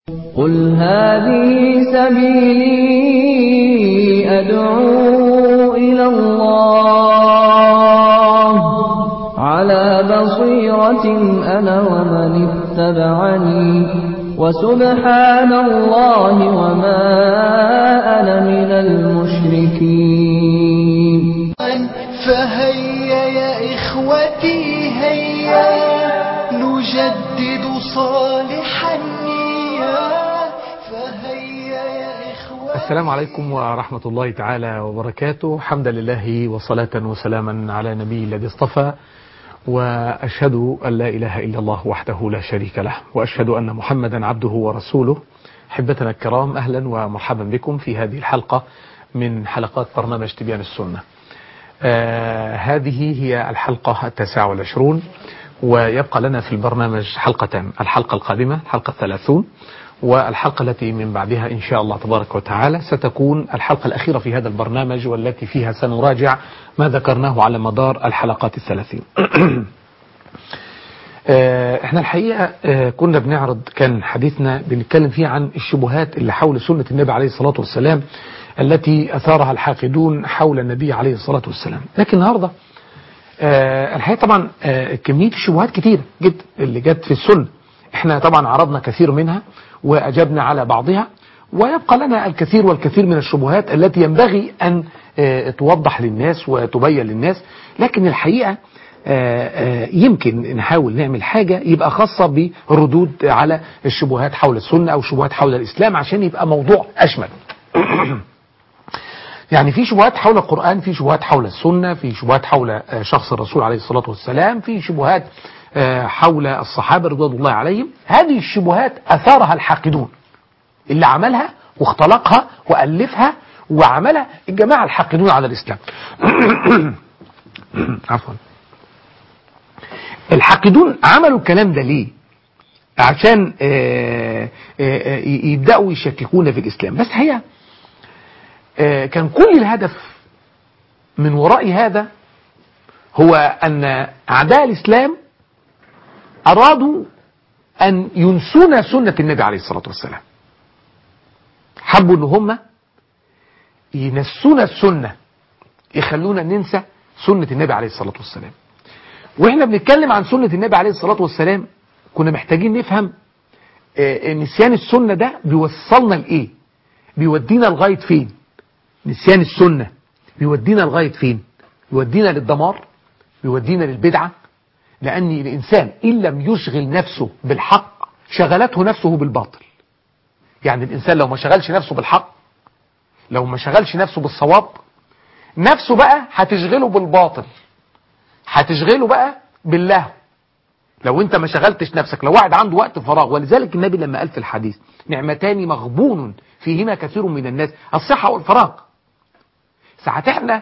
قل هذه سبيلي أدعو إلى الله على بصيرة أنا ومن اتبعني وسبحان الله وما أنا من المشركين. فهيا يا إخوتي هيا نجدد صالح النية. فهيا يا إخوتي. السلام عليكم ورحمة الله تعالى وبركاته. حمدا لله وصلاة وسلاما على نبي الذي اصطفى، وأشهد أن لا إله إلا الله وحده لا شريك له، وأشهد أن محمدا عبده ورسوله. أحبتنا الكرام، أهلا ومرحبا بكم في هذه الحلقة من حلقات برنامج تبيان السنة. هذه هي الحلقة 29، ويبقى لنا في البرنامج حلقتان: الحلقة القادمة الحلقة 30، والحلقة التي من بعدها إن شاء الله تبارك وتعالى ستكون الحلقة الأخيرة في هذا البرنامج، والتي فيها سنراجع ما ذكرناه على مدار الحلقات 30. احنا الحقيقة كنا بنعرض، كان حديثنا بنتكلم فيه عن الشبهات اللي حول سنة النبي عليه الصلاة والسلام التي أثارها الحاقدون حول النبي عليه الصلاة والسلام. لكن النهاردة الحقيقة طبعا كمية الشبهات كتير جدا اللي جت في السنة. احنا طبعا عرضنا كثير منها وأجبنا على بعضها، ويبقى لنا الكثير والكثير من الشبهات التي ينبغي أن توضح للناس وتبين للناس. لكن الحقيقة يمكن نحاول نعمل حاجة يبقى خاصة بالردود على الشبهات حول السنة أو شبهات حول الإسلام، عشان يبقى موضوع أشمل. يعني في شبهات حول القرآن، في شبهات حول السنة، في شبهات حول شخص الرسول عليه الصلاة والسلام، في شبهات حول الصحابة رضوان الله عليهم. هذه الشبهات أثارها الحاقدون، اللي عملها واختلقها وألفها وعملها الجماعة الحاقدون على الإسلام. عفوا. الحاقدون عملوا الكلام ده ليه؟ عشان يبدأوا يشككون في الإسلام. بس هي كان كل الهدف من وراء هذا هو أن أعداء الإسلام أرادوا أن ينسون سنة النبي عليه الصلاة والسلام. حبوا أن هم ينسون السنة، يخلونا ننسى سنة النبي عليه الصلاة والسلام. وإحنا بنتكلم عن سنة النبي عليه الصلاة والسلام كنا محتاجين نفهم نسيان السنة ده بيوصلنا لإيه، بيودينا لغاية فين. نسيان السنة بيودينا لغاية فين؟ بيودينا للدمار، بيودينا للبدعة. لأن الإنسان إن لم يشغل نفسه بالحق شغلته نفسه بالباطل. يعني الإنسان لو ما شغلش نفسه بالحق، لو ما شغلش نفسه بالصواب، نفسه بقى هتشغله بالباطل، هتشغله بقى باللهو. لو انت ما شغلتش نفسك، لو واحد عنده وقت فراغ. ولذلك النبي لما قال في الحديث: نعمتان مغبون فيهما كثير من الناس، الصحة والفراغ. ساعات احنا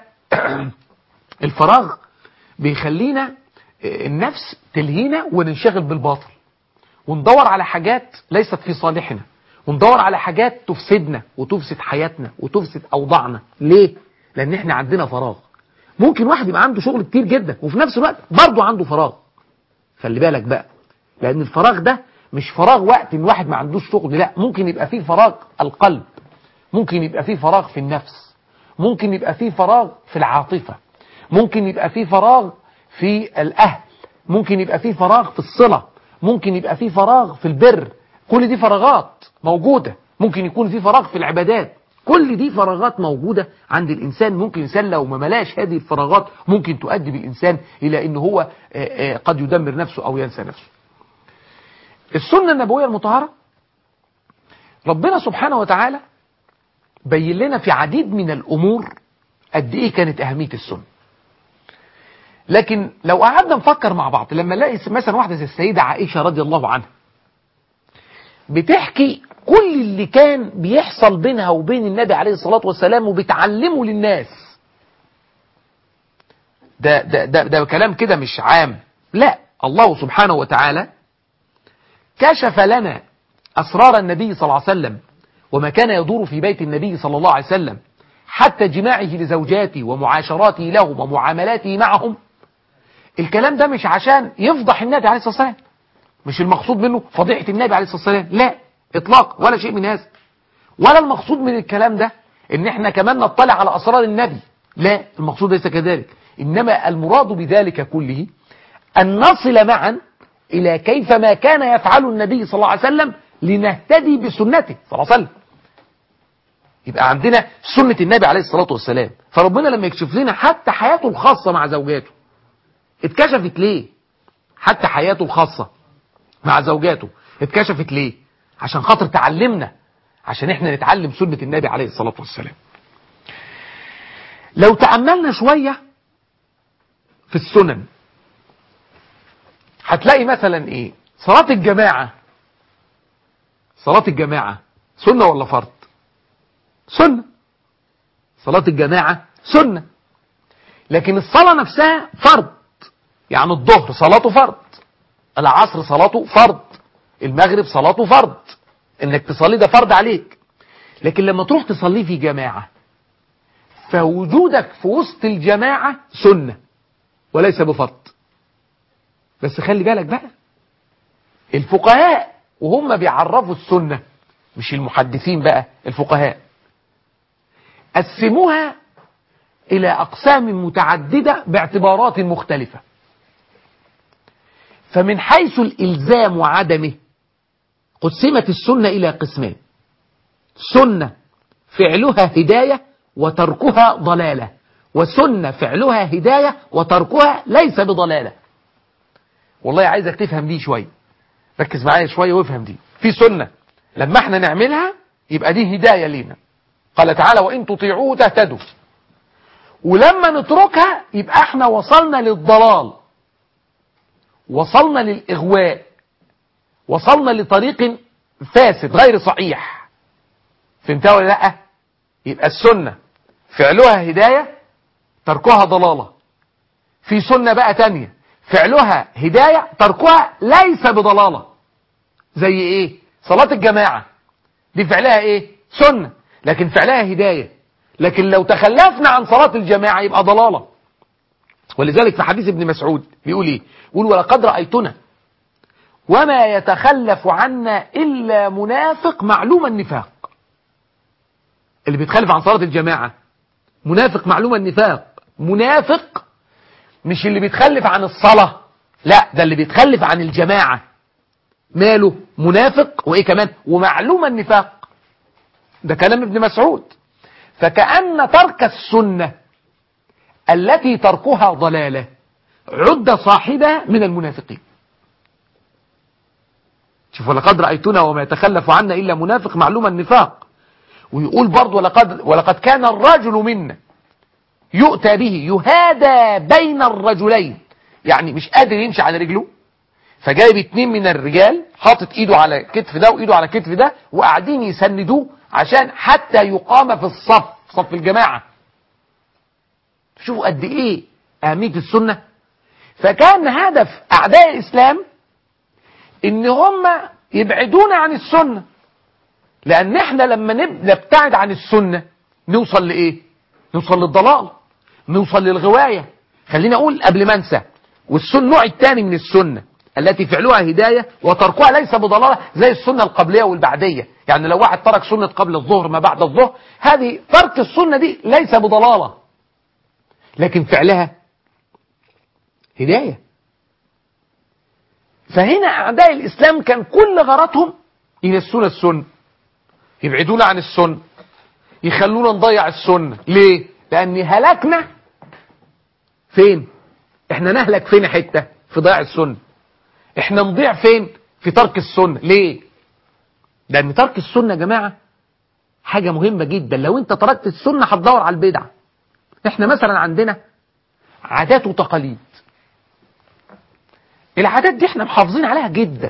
الفراغ بيخلينا النفس تلهينا وننشغل بالباطل، وندور على حاجات ليست في صالحنا، وندور على حاجات تفسدنا وتفسد حياتنا وتفسد أوضاعنا. ليه؟ لأن احنا عندنا فراغ. ممكن واحد يبقى عنده شغل كتير جدا وفي نفس الوقت برضه عنده فراغ. خلي بالك بقى، لأن الفراغ ده مش فراغ وقت ان واحد ما عندوش شغل، لا، ممكن يبقى فيه فراغ القلب، ممكن يبقى فيه فراغ في النفس، ممكن يبقى فيه فراغ في العاطفة، ممكن يبقى فيه فراغ في الأهل، ممكن يبقى فيه فراغ في الصلة، ممكن يبقى فيه فراغ في البر. كل دي فراغات موجودة. ممكن يكون فيه فراغ في العبادات. كل دي فراغات موجودة عند الإنسان. ممكن الإنسان لو ما ملاش هذه الفراغات ممكن تؤدي بالإنسان إلى أنه هو قد يدمر نفسه أو ينسى نفسه. السنة النبوية المطهرة ربنا سبحانه وتعالى بين لنا في عديد من الأمور قد إيه كانت أهمية السنة. لكن لو قعدنا نفكر مع بعض، لما نلاقي مثلا واحدة زي السيدة عائشة رضي الله عنها بتحكي كل اللي كان بيحصل بينها وبين النبي عليه الصلاة والسلام وبتعلمه للناس، ده كلام كده مش عام، لا، الله سبحانه وتعالى كشف لنا أسرار النبي صلى الله عليه وسلم وما كان يدور في بيت النبي صلى الله عليه وسلم، حتى جماعه لزوجاته ومعاشراته لهم ومعاملاته معهم. الكلام ده مش عشان يفضح النبي عليه الصلاة والسلام، مش المقصود منه فضيحة النبي عليه الصلاة والسلام، لا، اطلاقا، ولا شيء من هذا. ولا المقصود من الكلام ده ان احنا كمان نطلع على اسرار النبي، لا، المقصود ليس كذلك. انما المراد بذلك كله ان نصل معا الى كيف ما كان يفعل النبي صلى الله عليه وسلم لنهتدي بسنته صلى الله عليه وسلم. يبقى عندنا سنة النبي عليه الصلاة والسلام. فربنا لما يكشف لنا حتى حياته الخاصة مع زوجاته، اتكشفت ليه؟ حتى حياته الخاصة مع زوجاته اتكشفت ليه؟ عشان خاطر تعلمنا، عشان احنا نتعلم سنة النبي عليه الصلاة والسلام. لو تأملنا شوية في السنن هتلاقي مثلا ايه؟ صلاة الجماعة. صلاة الجماعة سنة ولا فرض؟ سنة. صلاة الجماعة سنة. لكن الصلاة نفسها فرض. يعني الظهر صلاته فرض، العصر صلاته فرض، المغرب صلاته فرض، انك تصلي ده فرض عليك. لكن لما تروح تصلي في جماعة فوجودك في وسط الجماعة سنة وليس بفرض. بس خلي بالك بقى، الفقهاء وهم بيعرفوا السنة، مش المحدثين بقى، الفقهاء قسموها إلى أقسام متعددة باعتبارات مختلفة. فمن حيث الإلزام وعدمه قسمت السنة إلى قسمين: سنة فعلها هداية وتركها ضلالة، وسنة فعلها هداية وتركها ليس بضلالة. والله عايزك تفهم دي شوية، ركز معايا شوية وافهم دي. في سنة لما احنا نعملها يبقى دي هداية لينا، قال تعالى وإن تطيعوه تهتدوا. ولما نتركها يبقى احنا وصلنا للضلال، وصلنا للإغواء، وصلنا لطريق فاسد غير صحيح. فهمتها ولا لا؟ يبقى السنة فعلها هداية تركها ضلالة. في سنة بقى تانية فعلها هداية تركها ليس بضلالة. زي ايه؟ صلاة الجماعة دي فعلها ايه؟ سنة، لكن فعلها هداية. لكن لو تخلفنا عن صلاة الجماعة يبقى ضلالة. ولذلك في حديث ابن مسعود بيقول ايه؟ يقول ولقد رأيتنا وما يتخلف عنا إلا منافق معلوم النفاق. اللي بيتخلف عن صلاة الجماعة منافق معلوم النفاق. منافق مش اللي بيتخلف عن الصلاة، لا، ده اللي بيتخلف عن الجماعة ماله؟ منافق. وإيه كمان؟ ومعلوم النفاق. ده كلام ابن مسعود. فكأن ترك السنة التي تركها ضلالة عد صاحبها من المنافقين. شوف ولقد رأيتنا وما يتخلف عنا إلا منافق معلوم النفاق. ويقول برضو ولقد كان الرجل منا يؤتى به يهادى بين الرجلين، يعني مش قادر يمشي على رجله، فجايب 2 من الرجال حاطط ايده على كتف ده وايده على كتف ده وقاعدين يسندوه عشان حتى يقام في الصف، صف الجماعة. شوفوا قد ايه اهمية السنة. فكان هدف اعداء الاسلام ان هم يبعدونا عن السنة، لان احنا لما نبتعد عن السنة نوصل لايه؟ نوصل للضلال، نوصل للغواية. خليني اقول قبل ما انسى، والسنة النوع الثاني من السنة التي فعلها هداية وتركها ليس بضلالة، زي السنة القبلية والبعدية. يعني لو واحد ترك سنة قبل الظهر ما بعد الظهر، هذه ترك السنة دي ليس بضلالة، لكن فعلها هداية. فهنا أعداء الإسلام كان كل غرضهم ينسونا السنة، يبعدونا عن السنة، يخلونا نضيع السنة. ليه؟ لأن هلكنا فين؟ احنا نهلك فين حتة؟ في ضياع السنة. احنا نضيع فين؟ في ترك السنة. ليه؟ لأن ترك السنة يا جماعة حاجة مهمة جدا. لو انت تركت السنة هتدور على البدعة. احنا مثلا عندنا عادات وتقاليد، العادات دي احنا محافظين عليها جدا،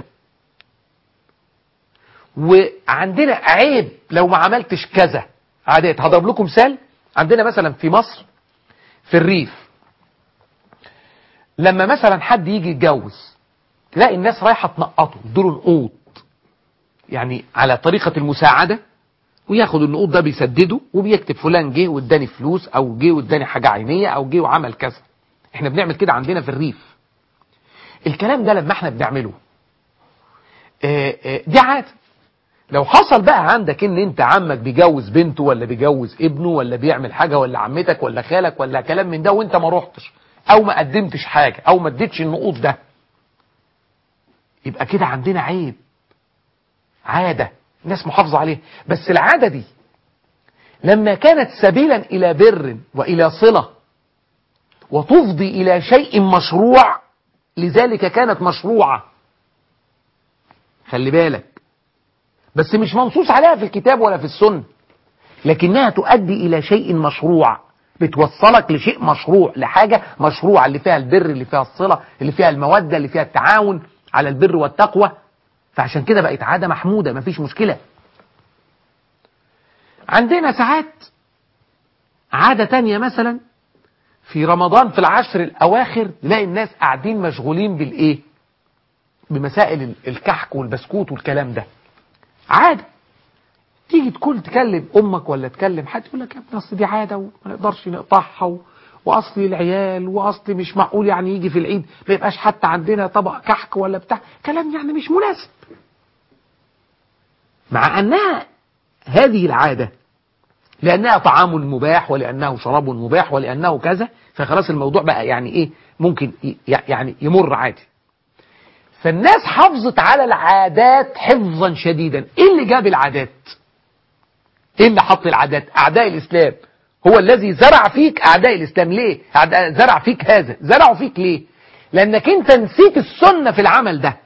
وعندنا عيب لو ما عملتش كذا. عادات، هضرب لكم مثال. عندنا مثلا في مصر في الريف، لما مثلا حد يجي يتجوز تلاقي الناس رايحة تنقطه، يدوا نقوط، يعني على طريقة المساعدة، وياخد النقوط ده بيسدده وبيكتب فلان جه واداني فلوس، او جه واداني حاجة عينية، او جه وعمل كذا. احنا بنعمل كده عندنا في الريف. الكلام ده لما احنا بنعمله دي عادة، لو حصل بقى عندك ان انت عمك بيجوز بنته ولا بيجوز ابنه ولا بيعمل حاجة ولا عمتك ولا خالك ولا كلام من ده وانت ما روحتش او ما قدمتش حاجة او ما اديتش النقود ده، يبقى كده عندنا عيب، عادة الناس محافظة عليها. بس العادة دي لما كانت سبيلا إلى بر وإلى صلة وتفضي إلى شيء مشروع، لذلك كانت مشروعة. خلي بالك، بس مش منصوص عليها في الكتاب ولا في السنة، لكنها تؤدي إلى شيء مشروع، بتوصلك لشيء مشروع، لحاجة مشروع، اللي فيها البر، اللي فيها الصلة، اللي فيها المودة، اللي فيها التعاون على البر والتقوى. فعشان كده بقت عادة محمودة، مفيش مشكلة. عندنا ساعات عادة تانية، مثلا في رمضان في العشر الأواخر تلاقي الناس قاعدين مشغولين بالإيه؟ بمسائل الكحك والبسكوت والكلام ده. عادة تيجي تكلم أمك ولا تكلم حد يقول لك يا ابني أصل دي عادة وما نقدرش نقطعها، وأصل العيال، وأصل مش معقول يعني يجي في العيد ما يبقاش حتى عندنا طبق كحك ولا بتاع، كلام يعني مش مناسب. مع أنها هذه العادة لأنها طعام مباح ولأنه شراب مباح ولأنه كذا، فخلاص الموضوع بقى يعني إيه، ممكن يعني يمر عادي. فالناس حافظت على العادات حفظا شديدا. إيه اللي جاب العادات؟ إيه اللي حط العادات؟ أعداء الإسلام. هو الذي زرع فيك أعداء الإسلام. ليه؟ زرع فيك هذا، زرعوا فيك ليه؟ لأنك أنت نسيت السنة في العمل ده،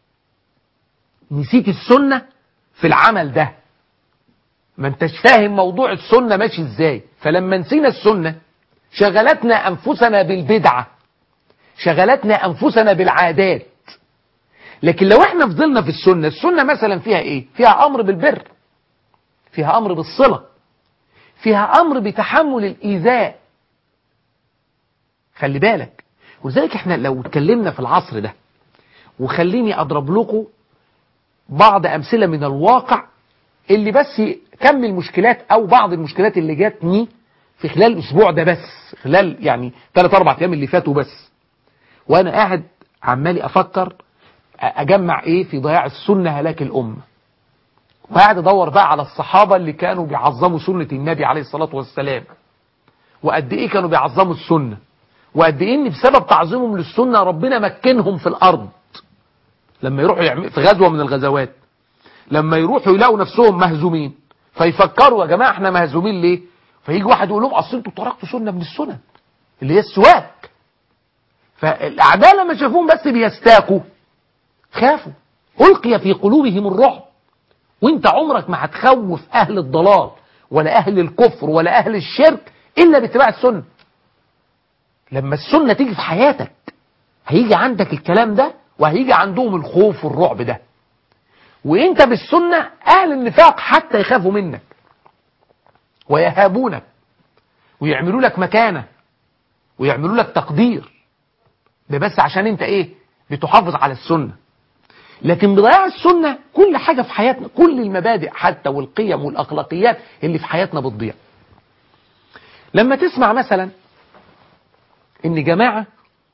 نسيت السنة في العمل ده، ما انتش فاهم موضوع السنة ماشي ازاي. فلما نسينا السنة شغلتنا أنفسنا بالبدعة، شغلتنا أنفسنا بالعادات. لكن لو احنا فضلنا في السنة، السنة مثلا فيها ايه؟ فيها أمر بالبر، فيها أمر بالصلة، فيها أمر بتحمل الإيذاء. خلي بالك. ولذلك احنا لو اتكلمنا في العصر ده، وخليني أضرب لكم بعض أمثلة من الواقع اللي بس كم المشكلات أو بعض المشكلات اللي جاتني في خلال الأسبوع ده، بس خلال يعني 3-4 أيام اللي فاتوا بس، وأنا قاعد عمالي أفكر أجمع إيه في ضياع السنة هلاك الأمة، وقاعد أدور بقى على الصحابة اللي كانوا بيعظموا سنة النبي عليه الصلاة والسلام، وقد إيه كانوا بيعظموا السنة، وقد إيه إن بسبب تعظيمهم للسنة ربنا مكنهم في الأرض. لما يروحوا في غزوة من الغزوات، لما يروحوا يلاقوا نفسهم مهزومين، فيفكروا يا جماعة احنا مهزومين ليه؟ فيجي واحد يقول لهم اصل انتوا تركتوا سنة من السنن اللي هي السواك. فالاعداء لما شافوهم بس بيستاكوا خافوا، ألقي في قلوبهم الرعب. وانت عمرك ما هتخوف اهل الضلال ولا اهل الكفر ولا اهل الشرك الا باتباع السنة. لما السنة تيجي في حياتك هيجي عندك الكلام ده، وهيجي عندهم الخوف والرعب ده. وانت بالسنة اهل النفاق حتى يخافوا منك ويهابونك ويعملوا لك مكانة ويعملوا لك تقدير، ده بس عشان انت ايه؟ بتحافظ على السنة. لكن بضياع السنة كل حاجة في حياتنا، كل المبادئ حتى والقيم والأخلاقيات اللي في حياتنا بتضيع. لما تسمع مثلا ان جماعة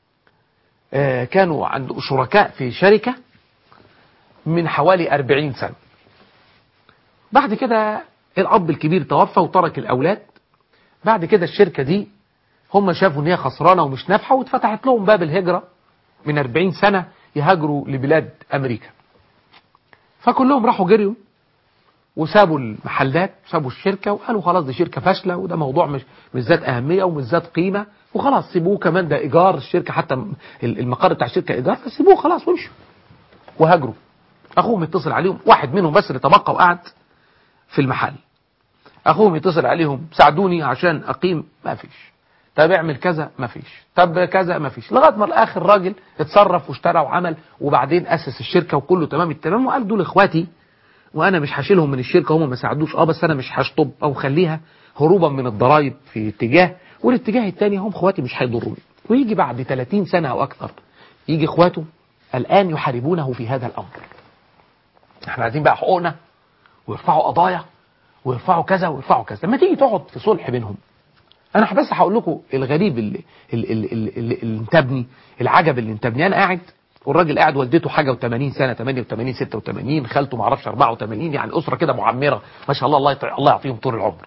كانوا عند شركاء في شركة من حوالي 40 سنة، بعد كده الأب الكبير توفى وترك الأولاد، بعد كده الشركة دي هم شافوا ان هي خسرانة ومش نافعة، واتفتحت لهم باب الهجرة من 40 سنة يهاجروا لبلاد أمريكا. فكلهم راحوا جريوا وسابوا المحلات، سابوا الشركة، وقالوا خلاص دي شركة فاشلة، وده موضوع مش ذات أهمية ومش ذات قيمة، وخلاص سيبوه، كمان ده إيجار الشركة، حتى المقر بتاع الشركة إيجار، فسيبوه خلاص وامشوا. وهاجروا. أخوهم يتصل عليهم، واحد منهم بس اللي تبقى وقعد في المحل، أخوهم يتصل عليهم ساعدوني عشان أقيم، ما فيش. طب اعمل كذا، ما فيش. طب كذا، ما فيش. لغايه ما الاخر راجل اتصرف واشترى وعمل، وبعدين اسس الشركه وكله تمام التمام، وقال دول اخواتي وانا مش هشيلهم من الشركه، هم ما ساعدوش، بس انا مش هشطب او خليها هروبا من الضرائب في اتجاه، والاتجاه الثاني هم اخواتي مش هيضروني. ويجي بعد 30 سنه او اكثر يجي اخواته الان يحاربونه في هذا الامر. احنا عايزين بقى حقوقنا، ويرفعوا قضايا ويرفعوا كذا ويرفعوا كذا. لما تيجي تقعد في صلح بينهم، انا بس هقول لكم الغريب اللي انتبني، العجب اللي انتبني. انا قاعد والراجل قاعد والدته حاجة و80 سنة، 88 86، خالته ما اعرفش 84، يعني أسرة كده معمرة ما شاء الله، الله يعطيهم طول العمر.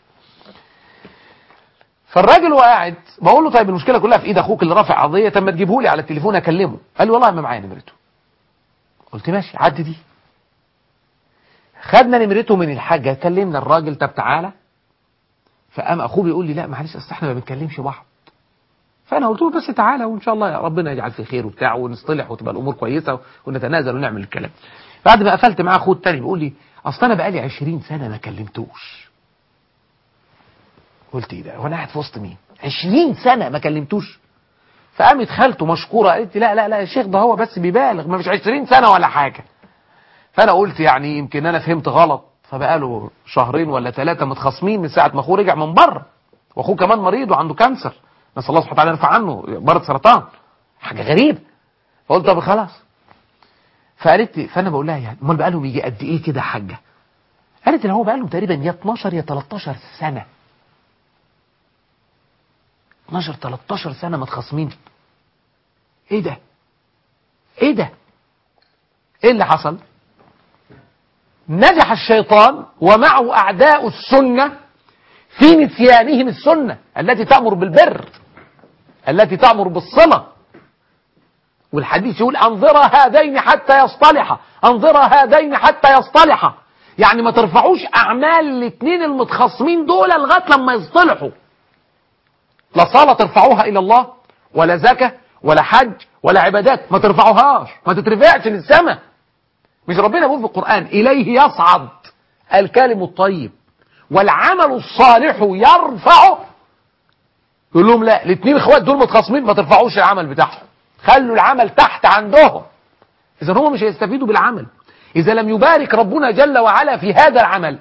فالراجل وقاعد بقول له طيب المشكلة كلها في ايد اخوك اللي رافع قضية، طب ما تجيبه لي على التليفون اكلمه. قال لي والله ما معايا نمرته. قلت ماشي عدي دي. خدنا نمرته من الحاجة، كلمنا الراجل، طب تعالى. فقام اخوه بيقول لي لا معلش اصل احنا ما بنكلمش بعض. فانا قلت له بس تعالى وان شاء الله ربنا يجعل في خير وبتاع ونصطلح وتبقى الامور كويسه ونتنازل ونعمل الكلام. بعد ما قفلت معاه اخوه التاني بيقول لي اصل انا بقالي 20 سنه ما كلمتوش. قلت ايه ده وانا قاعد في وسط مين 20 سنه ما كلمتوش؟ فقامت خالته مشكوره قالت لي لا لا لا يا شيخ ده هو بس بيبالغ، ما فيش 20 سنه ولا حاجه. فانا قلت يعني يمكن انا فهمت غلط، فبقاله شهرين ولا 3 متخاصمين من ساعه ما اخوه رجع من بره، واخوه كمان مريض وعنده كانسر، نسال الله سبحانه وتعالى يرفع عنه، مرض سرطان، حاجه غريبه. فقلت طب خلاص. فقالت لي، فانا بقول لها يعني امال بقالهم يجي قد ايه كده يا حاجه؟ قالت لي هو بقالهم تقريبا يا 12 يا 13 سنه، 12 13 سنه متخاصمين. ايه ده ايه ده ايه اللي حصل؟ نجح الشيطان ومعه اعداء السنه في نسيانهم السنه التي تأمر بالبر، التي تأمر بالصلة. والحديث يقول انظر هذين حتى يصطلحا، انظر هذين حتى يصطلحا، يعني ما ترفعوش اعمال الاثنين المتخاصمين دول لغايه لما يصطلحوا. لا صلاة ترفعوها الى الله، ولا زكاة، ولا حج، ولا عبادات، ما ترفعوهاش، ما تترفعش للسماء. مش ربنا بيقول في القرآن اليه يصعد الكلم الطيب والعمل الصالح يرفعه؟ يقول لهم لا، الاثنين اخوات دول متخاصمين ما ترفعوش العمل بتاعهم، خلوا العمل تحت عندهم. اذا هم مش هيستفيدوا بالعمل اذا لم يبارك ربنا جل وعلا في هذا العمل،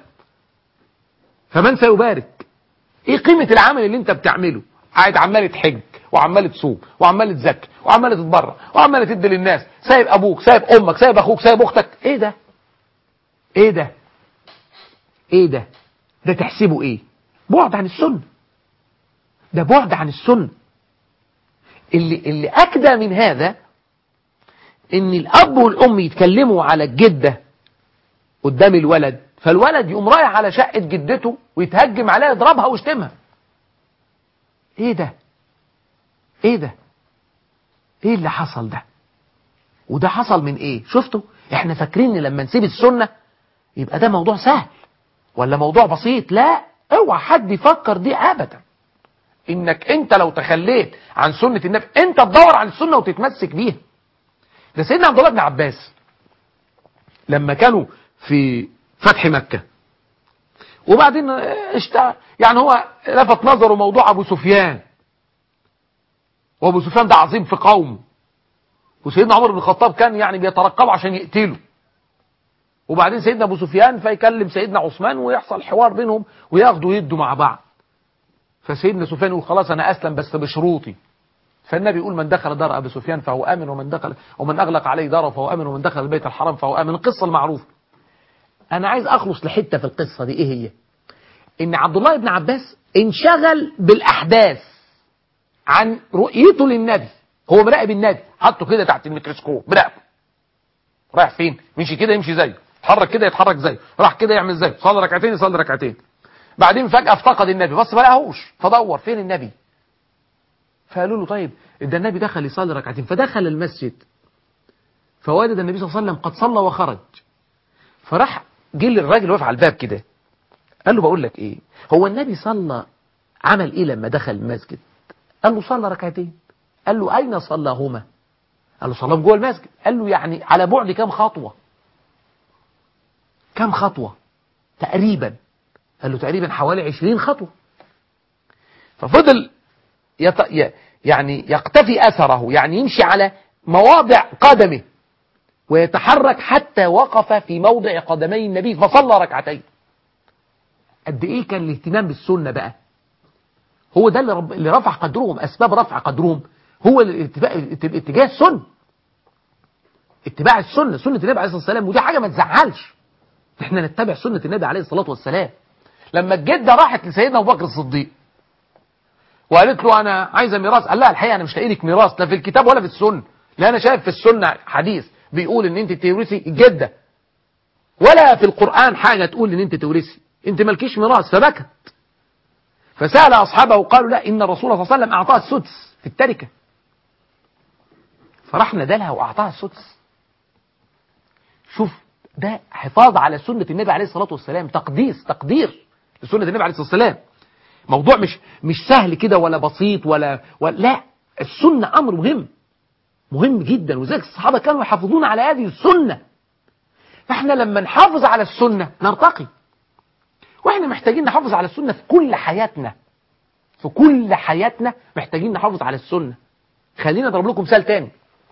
فمن سيبارك؟ ايه قيمة العمل اللي انت بتعمله؟ قاعد عمال تحج وعمال تصوم وعمال تزكي وعمال تتبرع وعمال تدي للناس، سايب ابوك سايب امك سايب اخوك سايب اختك. ايه ده ايه ده ايه ده ده تحسبه ايه؟ بعد عن السنة، ده بعد عن السنة. اللي أكدى من هذا إن الأب والأم يتكلموا على الجدة قدام الولد، فالولد يقوم رايح على شقة جدته ويتهجم عليها يضربها ويشتمها. إيه ده إيه ده إيه اللي حصل ده؟ وده حصل من إيه؟ شفتوا؟ إحنا فاكرين إن لما نسيب السنة يبقى ده موضوع سهل ولا موضوع بسيط. لا، اوعى حد يفكر دي أبدا. انك انت لو تخليت عن سنة النبي انت تدور عن السنة وتتمسك بيها. ده سيدنا عبد الله بن عباس لما كانوا في فتح مكة وبعدين يعني هو لفت نظره موضوع ابو سفيان، وابو سفيان ده عظيم في قومه، وسيدنا عمر بن الخطاب كان يعني بيترقبه عشان يقتله. وبعدين سيدنا ابو سفيان فيكلم سيدنا عثمان ويحصل حوار بينهم وياخدوا يدوا مع بعض. فسيدنا سفيان يقول خلاص انا اسلم بس بشروطي. فالنبي يقول من دخل دار ابي سفيان فهو امن، ومن اغلق عليه داره فهو امن، ومن دخل البيت الحرام فهو امن. القصه المعروفه. انا عايز اخلص لحته في القصه دي. ايه هي؟ ان عبد الله بن عباس انشغل بالاحداث عن رؤيته للنبي. هو مراقب النبي، حطه كده تحت الميكروسكوب مراقبه. رايح فين؟ مشي كده يمشي زيه، اتحرك كده يتحرك زيه، راح كده يعمل زيه، صلى ركعتين يصلي ركعتين. بعدين فجأة افتقد النبي، بس ما لقاهوش، فدور فين النبي. فقالوا له طيب ده النبي دخل يصلي ركعتين، فدخل المسجد فوجد النبي صلى الله عليه وسلم قد صلى وخرج. فراح جه للراجل واقف على الباب كده قال له بقول لك ايه، هو النبي صلى عمل ايه لما دخل المسجد؟ قال له صلى ركعتين. قال له اين صلاهما؟ قال له صلاهم جوه المسجد. قال له يعني على بعد كام خطوه؟ كام خطوه تقريبا؟ قال له تقريبا حوالي 20 خطوه. ففضل يعني يقتفي أثره، يعني يمشي على مواضع قدمه ويتحرك حتى وقف في موضع قدمي النبي فصلى ركعتين. قد إيه كان الاهتمام بالسنة بقى. هو ده اللي رفع قدرهم. أسباب رفع قدرهم هو اتجاه السنة، اتباع السنة، سنة النبي عليه الصلاة والسلام. ودي حاجة ما تزعلش، احنا نتبع سنة النبي عليه الصلاة والسلام. لما الجدة راحت لسيدنا أبو بكر الصديق وقالت له انا عايزه ميراث، قال لها الحقيقه انا مش لاقي لك ميراث لا في الكتاب ولا في السنه، لا أنا شايف في السنة حديث بيقول إن أنت تورثي الجدة، ولا في القرآن حاجة تقول إن أنت تورثي، أنت مالكيش ميراث. فبكت، فسأل أصحابه وقالوا لا، إن الرسول صلى الله عليه وسلم أعطاها السدس في التركة. فراح ندلها وأعطاها السدس. شوف، ده حفاظ على سنة النبي عليه الصلاة والسلام، تقدير لسنة النبي عليه الصلاة والسلام. موضوع مش سهل كده ولا بسيط ولا لا، السنة أمر مهم جدا، وذلك الصحابة كانوا يحافظون على هذه السنة. فاحنا لما نحافظ على السنة نرتقي، واحنا محتاجين نحافظ على السنة في كل حياتنا، محتاجين نحافظ على السنة. خلينا اضرب لكم مثال تاني.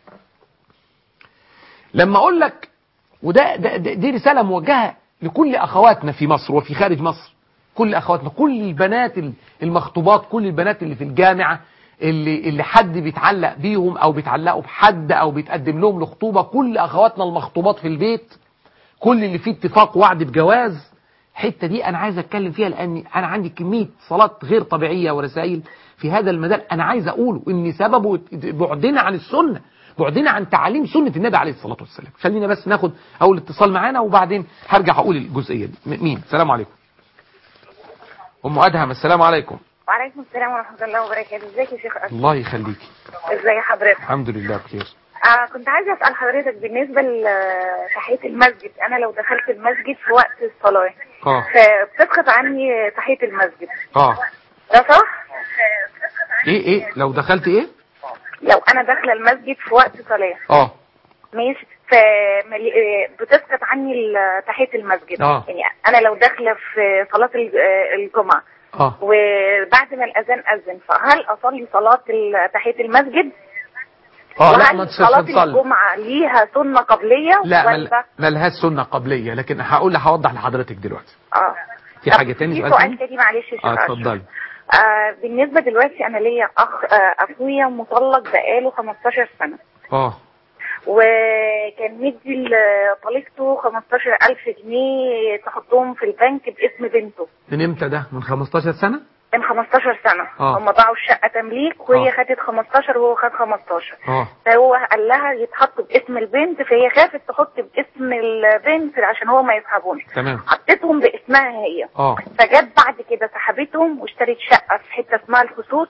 لما اقول لك، دي رسالة موجهة لكل اخواتنا في مصر وفي خارج مصر، كل اخواتنا، كل البنات المخطوبات، كل البنات اللي في الجامعة، اللي حد بيتعلق بيهم او بيتعلقوا بحد او بيتقدم لهم لخطوبة، كل اخواتنا المخطوبات في البيت، كل اللي فيه اتفاق وعد بجواز. الحته دي انا عايز اتكلم فيها، لان انا عندي كميه صلات غير طبيعيه ورسائل في هذا المجال. انا عايز اقوله ان سببه بعدنا عن السنه، بعدنا عن تعاليم سنه النبي عليه الصلاه والسلام. خلينا بس ناخد اول اتصال معانا وبعدين هرجع اقول الجزئيه دي. مين؟ السلام عليكم. ام ادهم، السلام عليكم. وعليكم السلام ورحمه الله وبركاته. ازيك يا شيخ أسد؟ الله يخليكي. ازي حضرتك؟ الحمد لله بخير. كنت عايزه اسال حضرتك بالنسبه لتحيه المسجد. انا لو دخلت المسجد في وقت الصلاه فبتسقط عني تحيه المسجد. ده صح؟ ايه لو دخلت ايه؟ لو انا داخله المسجد في وقت صلاه ماشي، بتسقط عني تحيه المسجد. يعني انا لو داخله في صلاه الجمعه وبعد ما الاذان اذن، فهل اصلي صلاه تحيه المسجد؟ لا، ما تصلي. صلاة الجمعة ليها سنة قبلية؟ لا، ما لهاش سنة قبلية، لكن هوضح لحضرتك دلوقتي. في حاجة تاني؟ سؤال تاني معلش يا شيخ. اتفضلي. بالنسبة دلوقتي أنا ليا أخويا مطلق بقاله 15 سنة. وكان مدي لطليقته 15,000 جنيه تحطهم في البنك باسم بنته. من امتى ده؟ من 15 سنة؟ من 15 سنة. هم باعوا الشقة تمليك وهي خدت 15 وهو خد 15. فهو قال لها يتحط باسم البنت، فهي خافت تحط باسم البنت عشان هو ما يسحبونش. تمام. حطيتهم باسمها هي. فجت بعد كده سحبتهم واشترت شقة في حتة اسمها الخصوص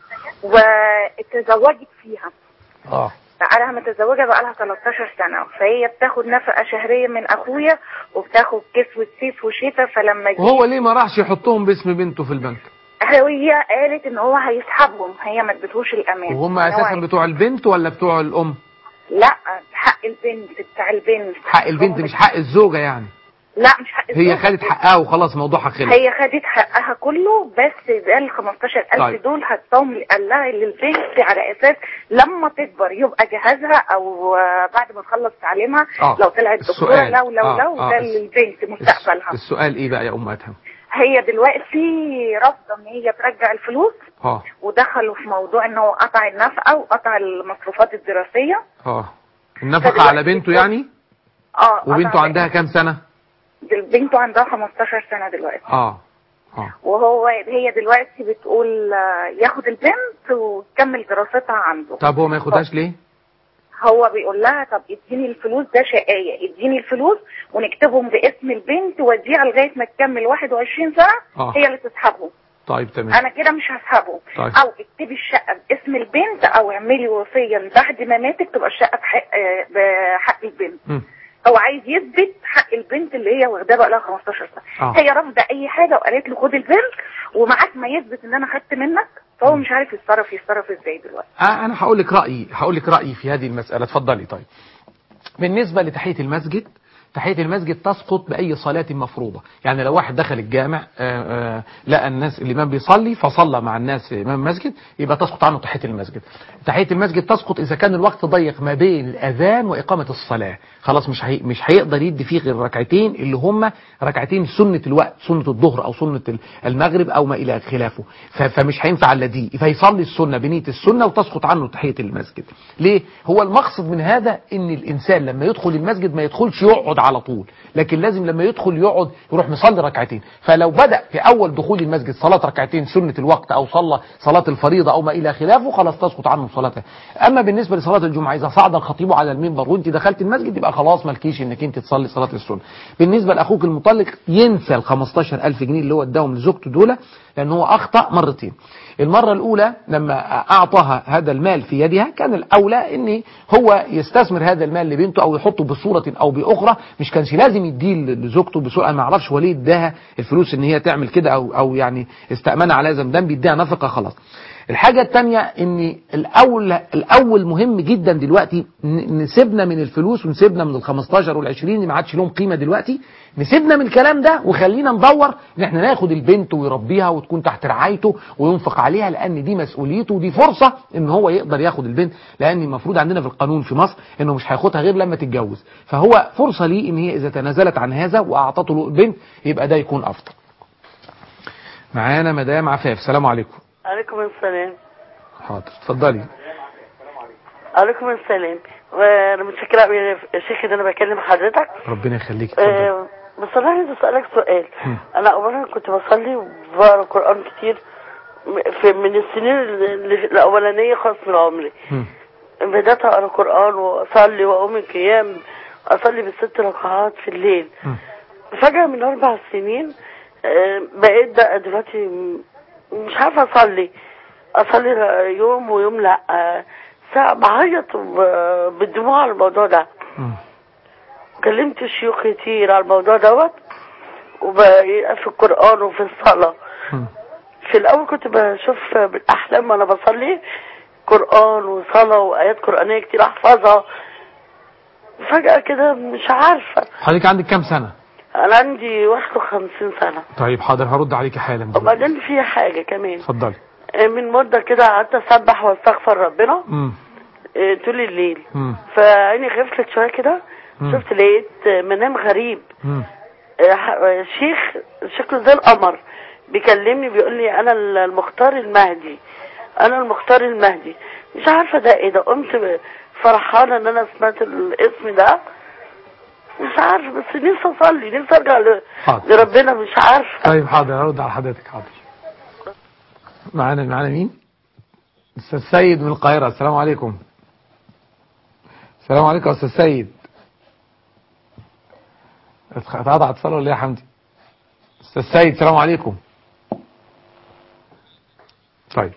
واتزوجت فيها. بقالها متزوجة بقالها 13 سنة، فهي بتاخد نفقة شهرية من أخويا وبتاخد كسوة صيف وشتاء. فلما وهو ليه ما راحش يحطهم باسم بنته في البنك؟ هي قالت ان هو هيسحبهم، هي ما ادتهوش الامان. وهم اساسا بتوع البنت ولا بتوع الام؟ لا، حق البنت، بتاع البنت. حق البنت مش حق الزوجة يعني؟ لا، مش حق الزوجة. هي خدت حقها وخلاص، موضوعها خلص. هي خدت حقها كله، بس ده ال 15,000 دول هتطوم قال لها للبنت على اساس لما تكبر يبقى جهازها او بعد ما تخلص تعليمها لو طلعت دكتورة لو ده للبنت مستقبلها. السؤال ايه بقى يا ام ادهم؟ هي دلوقتي رافضه ان هي ترجع الفلوس. ودخلوا في موضوع ان هو قطع النفقه وقطع المصروفات الدراسيه. النفقه على بنته يعني؟ وبنته عندها كام سنه؟ بنته عندها 15 سنه دلوقتي. هي دلوقتي بتقول ياخد البنت وتكمل دراستها عنده. طب هو ما ياخدهاش ليه؟ هو بيقول لها طب اديني الفلوس، ده شقاية، اديني الفلوس ونكتبهم باسم البنت واديها لغايه ما تكمل 21 سنه هي اللي تسحبهم. طيب تمام. انا كده مش هسحبهم. او اكتبي الشقه باسم البنت او اعملي وصيه بعد ما ماتت تبقى الشقه بحق البنت. هو عايز يثبت حق البنت اللي هي واخداه بقى لها 15 سنه. هي رافضه اي حاجه وقالت له خد البنت ومعاك ما يثبت ان انا خدت منك، فهو مش عارف يتصرف ازاي دلوقتي. انا هقول لك رايي في هذه المساله. اتفضلي. طيب، بالنسبه لتحيه المسجد، تحية المسجد تسقط بأي صلاة مفروضة. يعني لو واحد دخل الجامع لقى الناس الإمام بيصلي فصلى مع الناس إمام المسجد، يبقى تسقط عنه تحية المسجد. تحية المسجد تسقط إذا كان الوقت ضيق ما بين الأذان وإقامة الصلاة، خلاص مش هيقدر يدي فيه غير ركعتين اللي هم ركعتين سنة الوقت، سنة الظهر أو سنة المغرب أو ما إلى خلافه، فمش هينفع إلا دي، فيصلي السنة بنية السنة وتسقط عنه تحية المسجد. ليه؟ هو المقصد من هذا إن الإنسان لما يدخل المسجد ما يدخلش يقعد على طول، لكن لازم لما يدخل يقعد يروح مصلي ركعتين. فلو بدأ في أول دخول المسجد صلاة ركعتين سنة الوقت أو صلى صلاة الفريضة أو ما إلى خلافه خلاص تسقط عنه صلاته. أما بالنسبة لصلاة الجمعة إذا صعد الخطيب على المنبر وأنت دخلت المسجد يبقى خلاص مالكيش إنك أنت تصلي صلاة السنة. بالنسبة لأخوك المطلق ينسى ال 15000 جنيه اللي هو اداهم لزوجته دول، لأن هو أخطأ مرتين. المرة الأولى لما أعطاها هذا المال في يدها كان الأولى إن هو يستثمر هذا المال لبنته أو يحطه بصورة أو بأخرى، مش كانش لازم يديه لزوجته بصورة. أنا ما أعرفش وليه اداها الفلوس إن هي تعمل كده أو يعني استأمنها على ذنب بيديها نفقة خلاص. الحاجة التانية ان الاول مهم جدا دلوقتي نسيبنا من الفلوس ونسيبنا من ال15 وال20 اللي ما عادش لهم قيمة دلوقتي، نسيبنا من الكلام ده وخلينا ندور ان احنا ناخد البنت ويربيها وتكون تحت رعايته وينفق عليها، لان دي مسؤوليته ودي فرصة ان هو يقدر ياخد البنت، لان المفروض عندنا في القانون في مصر انه مش هياخدها غير لما تتجوز، فهو فرصة ليه ان هي اذا تنازلت عن هذا واعطته له البنت يبقى ده يكون افضل. معانا مدام عفاف. السلام عليكم. عليكم السلام. حاضر اتفضلي. عليكم السلام. وانا متشكره قوي يا شيخ ان انا بكلم حضرتك. ربنا يخليك. بس انا عايز اسالك سؤال. انا اولا كنت بصلي وبقرا قران كتير من السنين الاولانيه خالص من عمري. بدات اقرا قران واصلي واقوم القيام اصلي ب6 ركعات في الليل. فجاه من 4 سنين بقيت دلوقتي مش عارفه اصلي يوم ويوم لا، ساعة بعيط بالدموع على الموضوع ده. كلمت شيوخ كتير على الموضوع دوت وبقى في القرآن وفي الصلاة. في الأول كنت بشوف بالأحلام وأنا بصلي قرآن وصلاة وآيات قرآنية كتير أحفظها. فجأة كده مش عارفة. حضرتك عندك كام سنة؟ أنا عندي 51 سنة. طيب حاضر هرد عليك حالا. وبعدين في حاجة كمان. اتفضلي. من مدة كده قعدت أسبح واستغفر ربنا طول الليل. فعيني غفلت شوية كده، شفت لقيت منام غريب. شيخ شكله زي القمر بيكلمني بيقول لي أنا المختار المهدي، أنا المختار المهدي. مش عارفة ده إيه ده. قمت فرحانة إن أنا سمعت الاسم ده. مش عارفة بس نفسي أصلي، نفسي أرجع لربنا مش عارفة. طيب حاضر هرد على حضرتك. حاضر. معانا مين؟ أستاذ سيد من القاهرة. السلام عليكم. السلام عليكم يا أستاذ سيد. اتقطع اتصال ولا ايه يا حمدي؟ أستاذ سيد السلام عليكم. طيب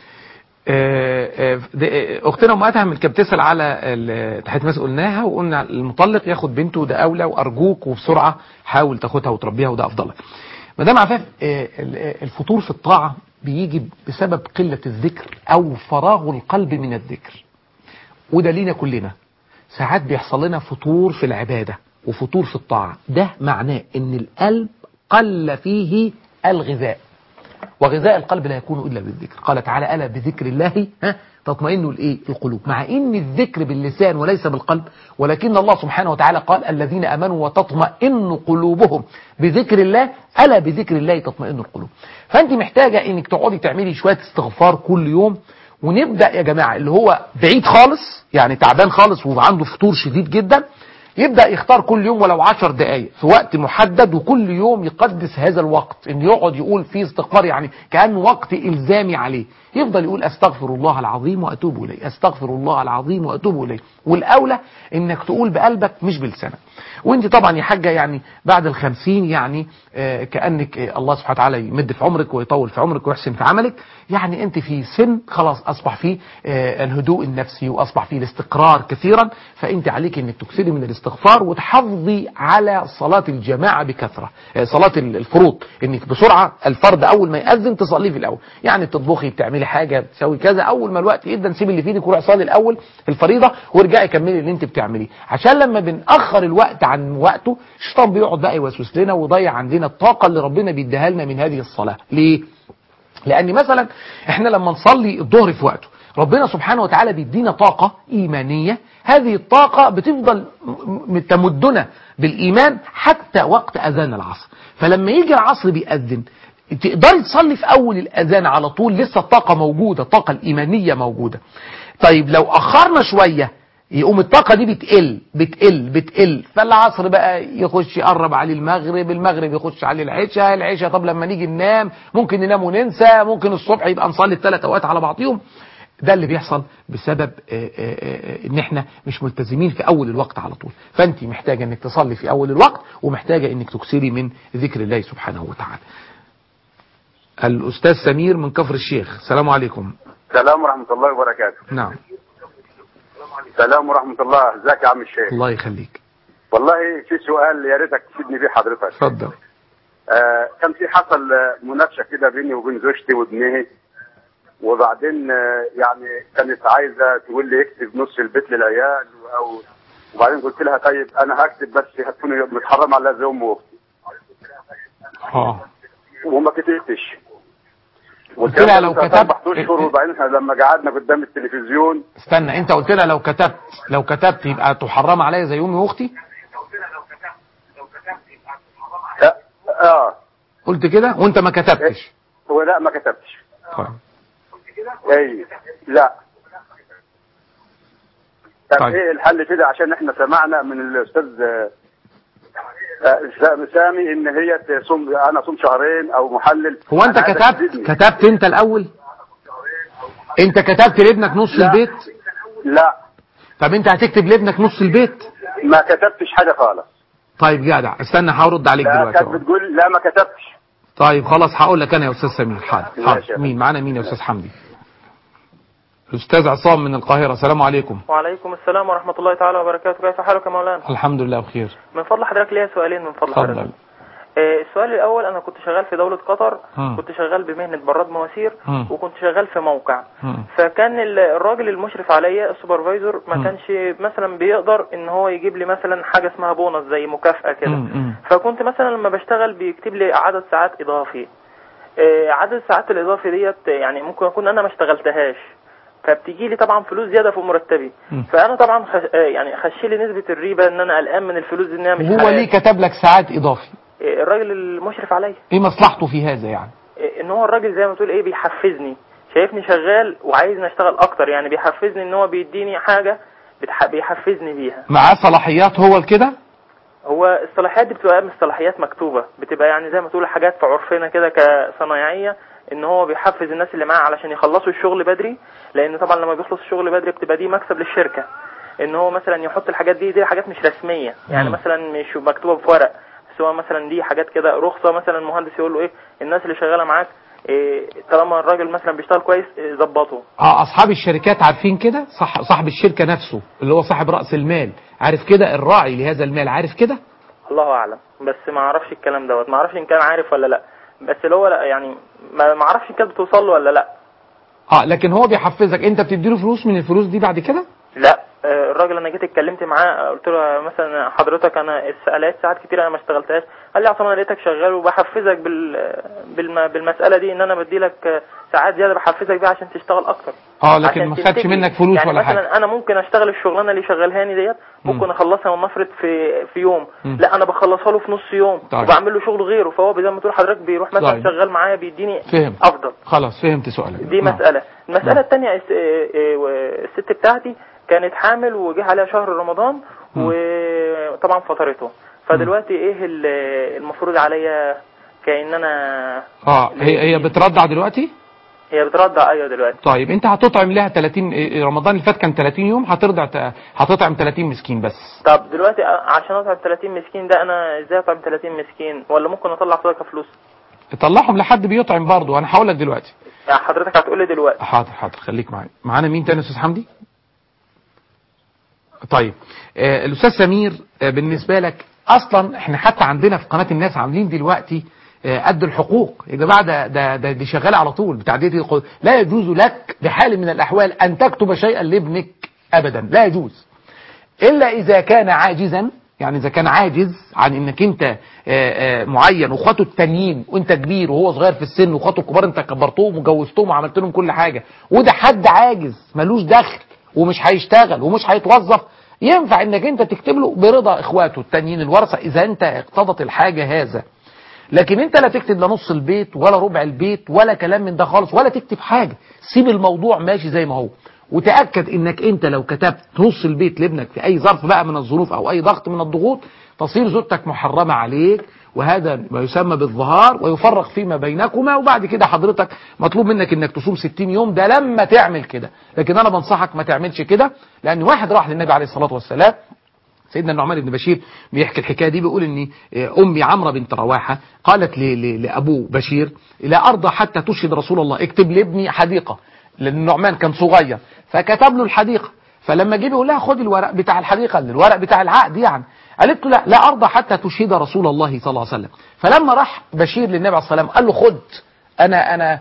اختنا ام ادهم اللي كانت بتسال على تحت ما قلناها وقلنا المطلق ياخد بنته ده اولى، وارجوك وبسرعه حاول تاخدها وتربيها وده افضل لك. مدام عفاف الفتور في الطاعه بيجي بسبب قله الذكر او فراغ القلب من الذكر، وده لينا كلنا. ساعات بيحصل لنا فتور في العباده وفتور في الطاعه، ده معناه ان القلب قل فيه الغذاء، وغذاء القلب لا يكون إلا بالذكر. قال تعالى ألا بذكر الله تطمئن القلوب، مع إن الذكر باللسان وليس بالقلب، ولكن الله سبحانه وتعالى قال الذين آمنوا وتطمئن قلوبهم بذكر الله ألا بذكر الله تطمئن القلوب. فأنت محتاجة إنك تقعدي تعملي شوية استغفار كل يوم، ونبدأ يا جماعة اللي هو بعيد خالص يعني تعبان خالص وعنده فطور شديد جدا يبدأ يختار كل يوم ولو 10 دقائق في وقت محدد، وكل يوم يقدس هذا الوقت ان يقعد يقول فيه استغفار، يعني كأنه وقت إلزامي عليه. يفضل يقول استغفر الله العظيم وأتوب إليه، استغفر الله العظيم وأتوب إليه. والأولى انك تقول بقلبك مش بلسانك. وانت طبعا يا حاجة يعني بعد ال50 يعني كأنك الله سبحانه وتعالى يمد في عمرك ويطول في عمرك ويحسن في عملك، يعني انت في سن خلاص اصبح فيه الهدوء النفسي واصبح فيه الاستقرار كثيرا، فانت عليك انك تكثري من الاستغفار وتحافظي على صلاة الجماعة بكثرة، صلاة الفروض انك بسرعة الفرد اول ما يأذن تصليه في الاول، يعني تطبخي بتعملي حاجة تسوي كذا اول ما الوقت يبدا نسيب اللي في ايدك وروح صلي الاول الفريضة وارجعي كملي اللي انت بتعمليه، عشان لما بنأخر الوقت عن وقته الشيطان بيقعد بقى يوسوس لنا ويضيع عندنا الطاقة اللي ربنا بيديها لنا من هذه الصلاة. ليه؟ لأن مثلا احنا لما نصلي الظهر في وقته ربنا سبحانه وتعالى بيدينا طاقة إيمانية، هذه الطاقة بتفضل تمدنا بالإيمان حتى وقت أذان العصر. فلما يجي العصر بيأذن تقدري تصلي في أول الأذان على طول، لسه الطاقة موجودة، الطاقة الإيمانية موجودة. طيب لو أخرنا شوية يقوم الطاقة دي بتقل فالعصر بقى يخش يقرب عليه المغرب يخش عليه العشاء طب لما نيجي ننام ممكن ننام وننسى، ممكن الصبح يبقى نصلي ال3 أوقات على بعضهم. ده اللي بيحصل بسبب ان احنا مش ملتزمين في اول الوقت على طول. فانت محتاجة انك تصلي في اول الوقت، ومحتاجة انك تكثري من ذكر الله سبحانه وتعالى. الاستاذ سمير من كفر الشيخ، السلام عليكم. السلام ورحمة الله وبركاته. نعم. السلام ورحمة الله، ازيك يا عم الشيخ؟ الله يخليك. والله في سؤال يا ريتك تفيدني بيه حضرتك. اتفضل. كان في حصل مناقشة كده بيني وبين زوجتي وابنها، وبعدين يعني كانت عايزة تقول لي اكتب نص البيت للعيال، وبعدين قلت لها طيب انا هكتب بس هتكون متحرم على زي امي واختي. وما كتبتش. قلت لها لو كتبت 4 اشهر، وبعدين لما قعدنا قدام التلفزيون. استنى، انت قلت لها لو كتبت يبقى تحرم عليا زي امي واختي؟ قلت كده وانت ما كتبتش؟ لا ما كتبتش. طيب. اي لا. طب طيب. ايه الحل كده؟ عشان احنا سمعنا من الاستاذ سامي ان هي تصوم، انا اصوم شهرين او محلل. هو انت كتبت انت الاول؟ انت كتبت لابنك نص البيت؟ لا. طب انت هتكتب لابنك نص البيت؟ ما كتبتش حاجه خالص. طيب جدع، استنى هرد عليك دلوقتي. كانت بتقول لا ما كتبتش. طيب خلاص هقول لك انا يا استاذ سمير. حاضر. مين معانا؟ مين يا استاذ حمدي؟ الاستاذ عصام من القاهره، السلام عليكم. وعليكم السلام ورحمه الله تعالى وبركاته. كيف حالك يا مولانا؟ الحمد لله بخير. من فضل حضرتك ليا سؤالين من فضل حضرتك. السؤال الاول، انا كنت شغال في دولة قطر، كنت شغال بمهنة براد مواسير، وكنت شغال في موقع. فكان الراجل المشرف عليا السوبرفايزر ما كانش مثلا بيقدر ان هو يجيب لي مثلا حاجة اسمها بونص زي مكافأة كده. فكنت مثلا لما بشتغل بيكتب لي عدد ساعات اضافي. عدد الساعات الاضافي ديت يعني ممكن اكون انا ما اشتغلتهاش، فبتيجي لي طبعا فلوس زياده في مرتبي. فانا طبعا يعني خشي لي نسبه الريبه ان انا قلقان من الفلوس دي انها مش هو ليه كتب لك ساعات اضافي؟ الراجل المشرف عليا. ايه مصلحته في هذا يعني؟ ان هو الراجل زي ما تقول ايه بيحفزني، شايفني شغال وعايزني اشتغل اكتر، يعني بيحفزني ان هو بيديني حاجه بيحفزني بيها. معاه صلاحيات هو كده؟ هو الصلاحيات دي بتبقى مش صلاحيات مكتوبه، بتبقى يعني زي ما تقول حاجات في عرفنا كده كصنايعيه، ان هو بيحفز الناس اللي معاه علشان يخلصوا الشغل بدري، لان طبعا لما بيخلص الشغل بدري بتبقى دي مكسب للشركه. ان هو مثلا يحط الحاجات دي حاجات مش رسميه، يعني مثلا مش مكتوبه بورق، بس هو مثلا دي حاجات كده رخصه، مثلا المهندس يقول له ايه الناس اللي شغاله معاك طالما الراجل مثلا بيشتغل كويس ظبطه. اصحاب الشركات عارفين كده؟ صاحب الشركه نفسه اللي هو صاحب راس المال عارف كده؟ الراعي لهذا المال عارف كده؟ الله اعلم، بس ما اعرفش الكلام دوت، ما اعرفش ان كان عارف ولا لا، بس اللي هو لا يعني ما اعرفش كانت بتوصل له ولا لا. لكن هو بيحفزك، انت بتديله فلوس من الفلوس دي بعد كده؟ لا. الراجل انا جيت اتكلمت معاه قلت له مثلا حضرتك انا لقيت ساعات كتير انا ما اشتغلتهاش، قال لي عصام انا لقيتك شغال وبحفزك بالمساله دي، ان انا بدي لك ساعات زياده بحفزك بيها عشان تشتغل اكتر. لكن ما خدش منك فلوس يعني ولا حاجه. مثلا انا ممكن اشتغل الشغلانه اللي شغالهاني ديت ممكن اخلصها ونفرض في يوم، لا انا بخلصها له في نص يوم. طيب. وبعمل له شغل غيره، فهو زي ما تقول حضرتك بيروح مثلا طيب. شغال معايا بيديني افضل. خلاص فهمت سؤالك. دي مساله. المساله الثانيه الست بتاعتي كانت حامل وجه عليها شهر رمضان وطبعا فطرته، فدلوقتي ايه المفروض عليا كأن انا هي بترضع دلوقتي؟ هي بترضع ايوه دلوقتي. طيب انت هتطعم لها 30 رمضان اللي فات كان 30 يوم هتطعم 30 مسكين بس. طب دلوقتي عشان اطعم 30 مسكين ده انا ازاي اطعم 30 مسكين؟ ولا ممكن اطلع صدقه فلوس؟ طلعهم لحد بيطعم برضه، انا هقول لك دلوقتي. يعني حضرتك هتقول لي دلوقتي. حاضر خليك معايا. معانا مين تاني يا استاذ حمدي؟ طيب الاستاذ سمير بالنسبه لك اصلا احنا حتى عندنا في قناه الناس عاملين دلوقتي قد الحقوق يا جماعه، ده دي شغاله على طول بتعديه القدر. لا يجوز لك بحال من الاحوال ان تكتب شيئا لابنك ابدا، لا يجوز الا اذا كان عاجزا، يعني اذا كان عاجز عن انك انت معين واخواته التانيين وانت كبير وهو صغير في السن، واخواته الكبار انت كبرتهم وجوزتهم وعملت لهم كل حاجه، وده حد عاجز ملوش دخل ومش هيشتغل ومش هيتوظف، ينفع انك انت تكتب له برضا اخواته التانيين الورثه اذا انت اقتضت الحاجه هذا. لكن انت لا تكتب لا نص البيت ولا ربع البيت ولا كلام من ده خالص، ولا تكتب حاجه، سيب الموضوع ماشي زي ما هو. وتأكد انك انت لو كتبت نص البيت لابنك في اي ظرف بقى من الظروف او اي ضغط من الضغوط تصير زوجتك محرمة عليك، وهذا ما يسمى بالظهار ويفرق فيما بينكما. وبعد كده حضرتك مطلوب منك انك تصوم 60 يوم ده لما تعمل كده، لكن انا بنصحك ما تعملش كده. لان واحد راح للنبي عليه الصلاة والسلام، سيدنا النعمان بن بشير بيحكي الحكايه دي، بيقول ان امي عمرو بنت رواحه قالت لابو بشير لا ارضى حتى تشهد رسول الله، اكتب لابني حديقه، لان النعمان كان صغير فكتب له الحديقه. فلما جه بيقول لها خد الورق بتاع الحديقه، الورق بتاع العقد يعني، قالت له لا ارضى حتى تشهد رسول الله صلى الله عليه وسلم. فلما راح بشير للنبي عليه الصلاه والسلام قال له خد انا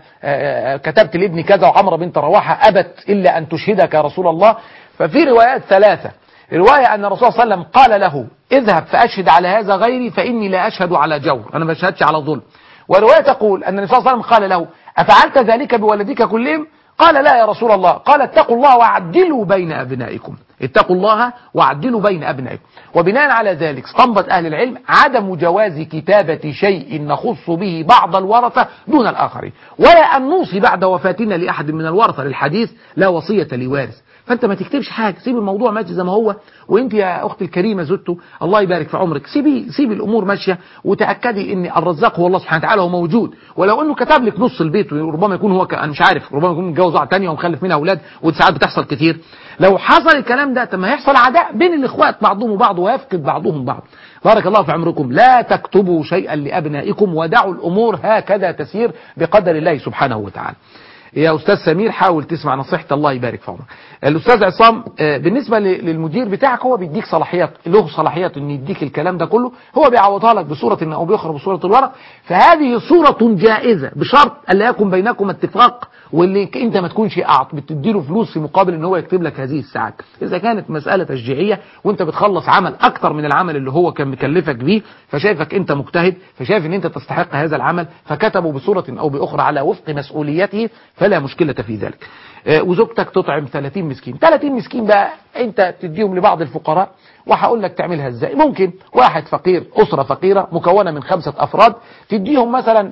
كتبت لابني كذا، وعمرو بنت رواحه ابت الا ان تشهدك يا رسول الله. ففي روايات ثلاثه، رواية أن الرسول صلى الله عليه وسلم قال له اذهب فأشهد على هذا غيري فإني لا أشهد على جور، أنا ما بشهدش على ظلم. ورواية تقول أن النبي صلى الله عليه وسلم قال له أفعلت ذلك بولدك كلهم؟ قال لا يا رسول الله. قال اتقوا الله وعدلوا بين أبنائكم، اتقوا الله وعدلوا بين أبنائكم. وبناء على ذلك استنبط أهل العلم عدم جواز كتابة شيء نخص به بعض الورثة دون الآخرين، ولا أن نوصي بعد وفاتنا لأحد من الورثة للحديث لا وصية لوارث. فانت ما تكتبش حاجه، سيب الموضوع ماشي زي ما هو. وانت يا اختي الكريمه زوجته الله يبارك في عمرك، سيبي الامور ماشيه، وتاكدي ان الرزاق هو الله سبحانه وتعالى، هو موجود. ولو انه كتب لك نص البيت، وربما يكون هو انا مش عارف، ربما يكون متجوز واحده ثانيه ومخلف منها اولاد، ودي ساعات بتحصل كتير. لو حصل الكلام ده طب ما هيحصل عداء بين الاخوات بعضهم وبعض، ويفقد بعضهم بعض. بارك الله في عمركم. لا تكتبوا شيئا لابنائكم ودعوا الامور هكذا تسير بقدر الله سبحانه وتعالى. يا أستاذ سمير حاول تسمع نصيحة، الله يبارك في عمرك. الأستاذ عصام بالنسبة للمدير بتاعك هو بيديك صلاحيات، له صلاحيات إن يديك الكلام ده كله، هو بيعوضها لك بصورة أو بأخرى بصورة الورق، فهذه صورة جائزة بشرط ألا يكن بينكم اتفاق، واللي انت ما تكونش بتديله فلوس في مقابل ان هو يكتب لك هذه الساعات. اذا كانت مسألة تشجيعية وانت بتخلص عمل اكتر من العمل اللي هو كان مكلفك بيه، فشايفك انت مجتهد، فشايف ان انت تستحق هذا العمل، فكتبه بصورة او باخرى على وفق مسؤوليته، فلا مشكلة في ذلك. وزوجتك تطعم 30 مسكين، 30 مسكين بقى انت تديهم لبعض الفقراء، وهقول لك تعملها ازاي. ممكن واحد فقير، اسره فقيره مكونه من 5 افراد، تديهم مثلا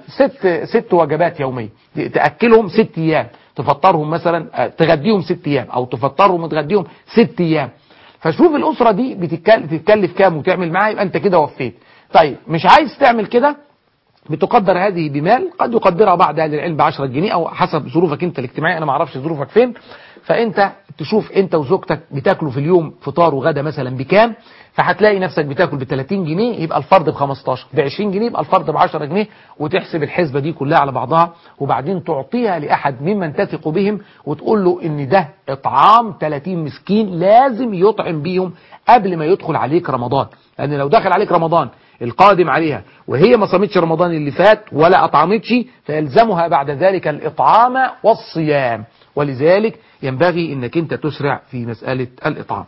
6 وجبات يوميه، تاكلهم 6 ايام، تفطرهم مثلا، تغديهم 6 ايام، او تفطرهم وتغديهم 6 ايام. فشوف الاسره دي بتتكلف كام وتعمل معاها، يبقى انت كده وفيت. طيب مش عايز تعمل كده، بتقدر هذه بمال، قد يقدرها بعض اهل العلم ب10 جنيه او حسب ظروفك انت الاجتماعيه، انا ما اعرفش ظروفك فين. فانت تشوف انت وزوجتك بتاكلوا في اليوم فطار وغدا مثلا بكام، فهتلاقي نفسك بتاكل ب 30 جنيه يبقى الفرد ب15، ب20 جنيه يبقى الفرد ب10 جنيه، وتحسب الحسبه دي كلها على بعضها، وبعدين تعطيها لاحد ممن تثق بهم وتقول له ان ده اطعام 30 مسكين لازم يطعم بيهم قبل ما يدخل عليك رمضان. لان لو دخل عليك رمضان القادم عليها وهي ما صامتش رمضان اللي فات ولا أطعمتش، فيلزمها بعد ذلك الإطعام والصيام، ولذلك ينبغي انك انت تسرع في مسألة الإطعام.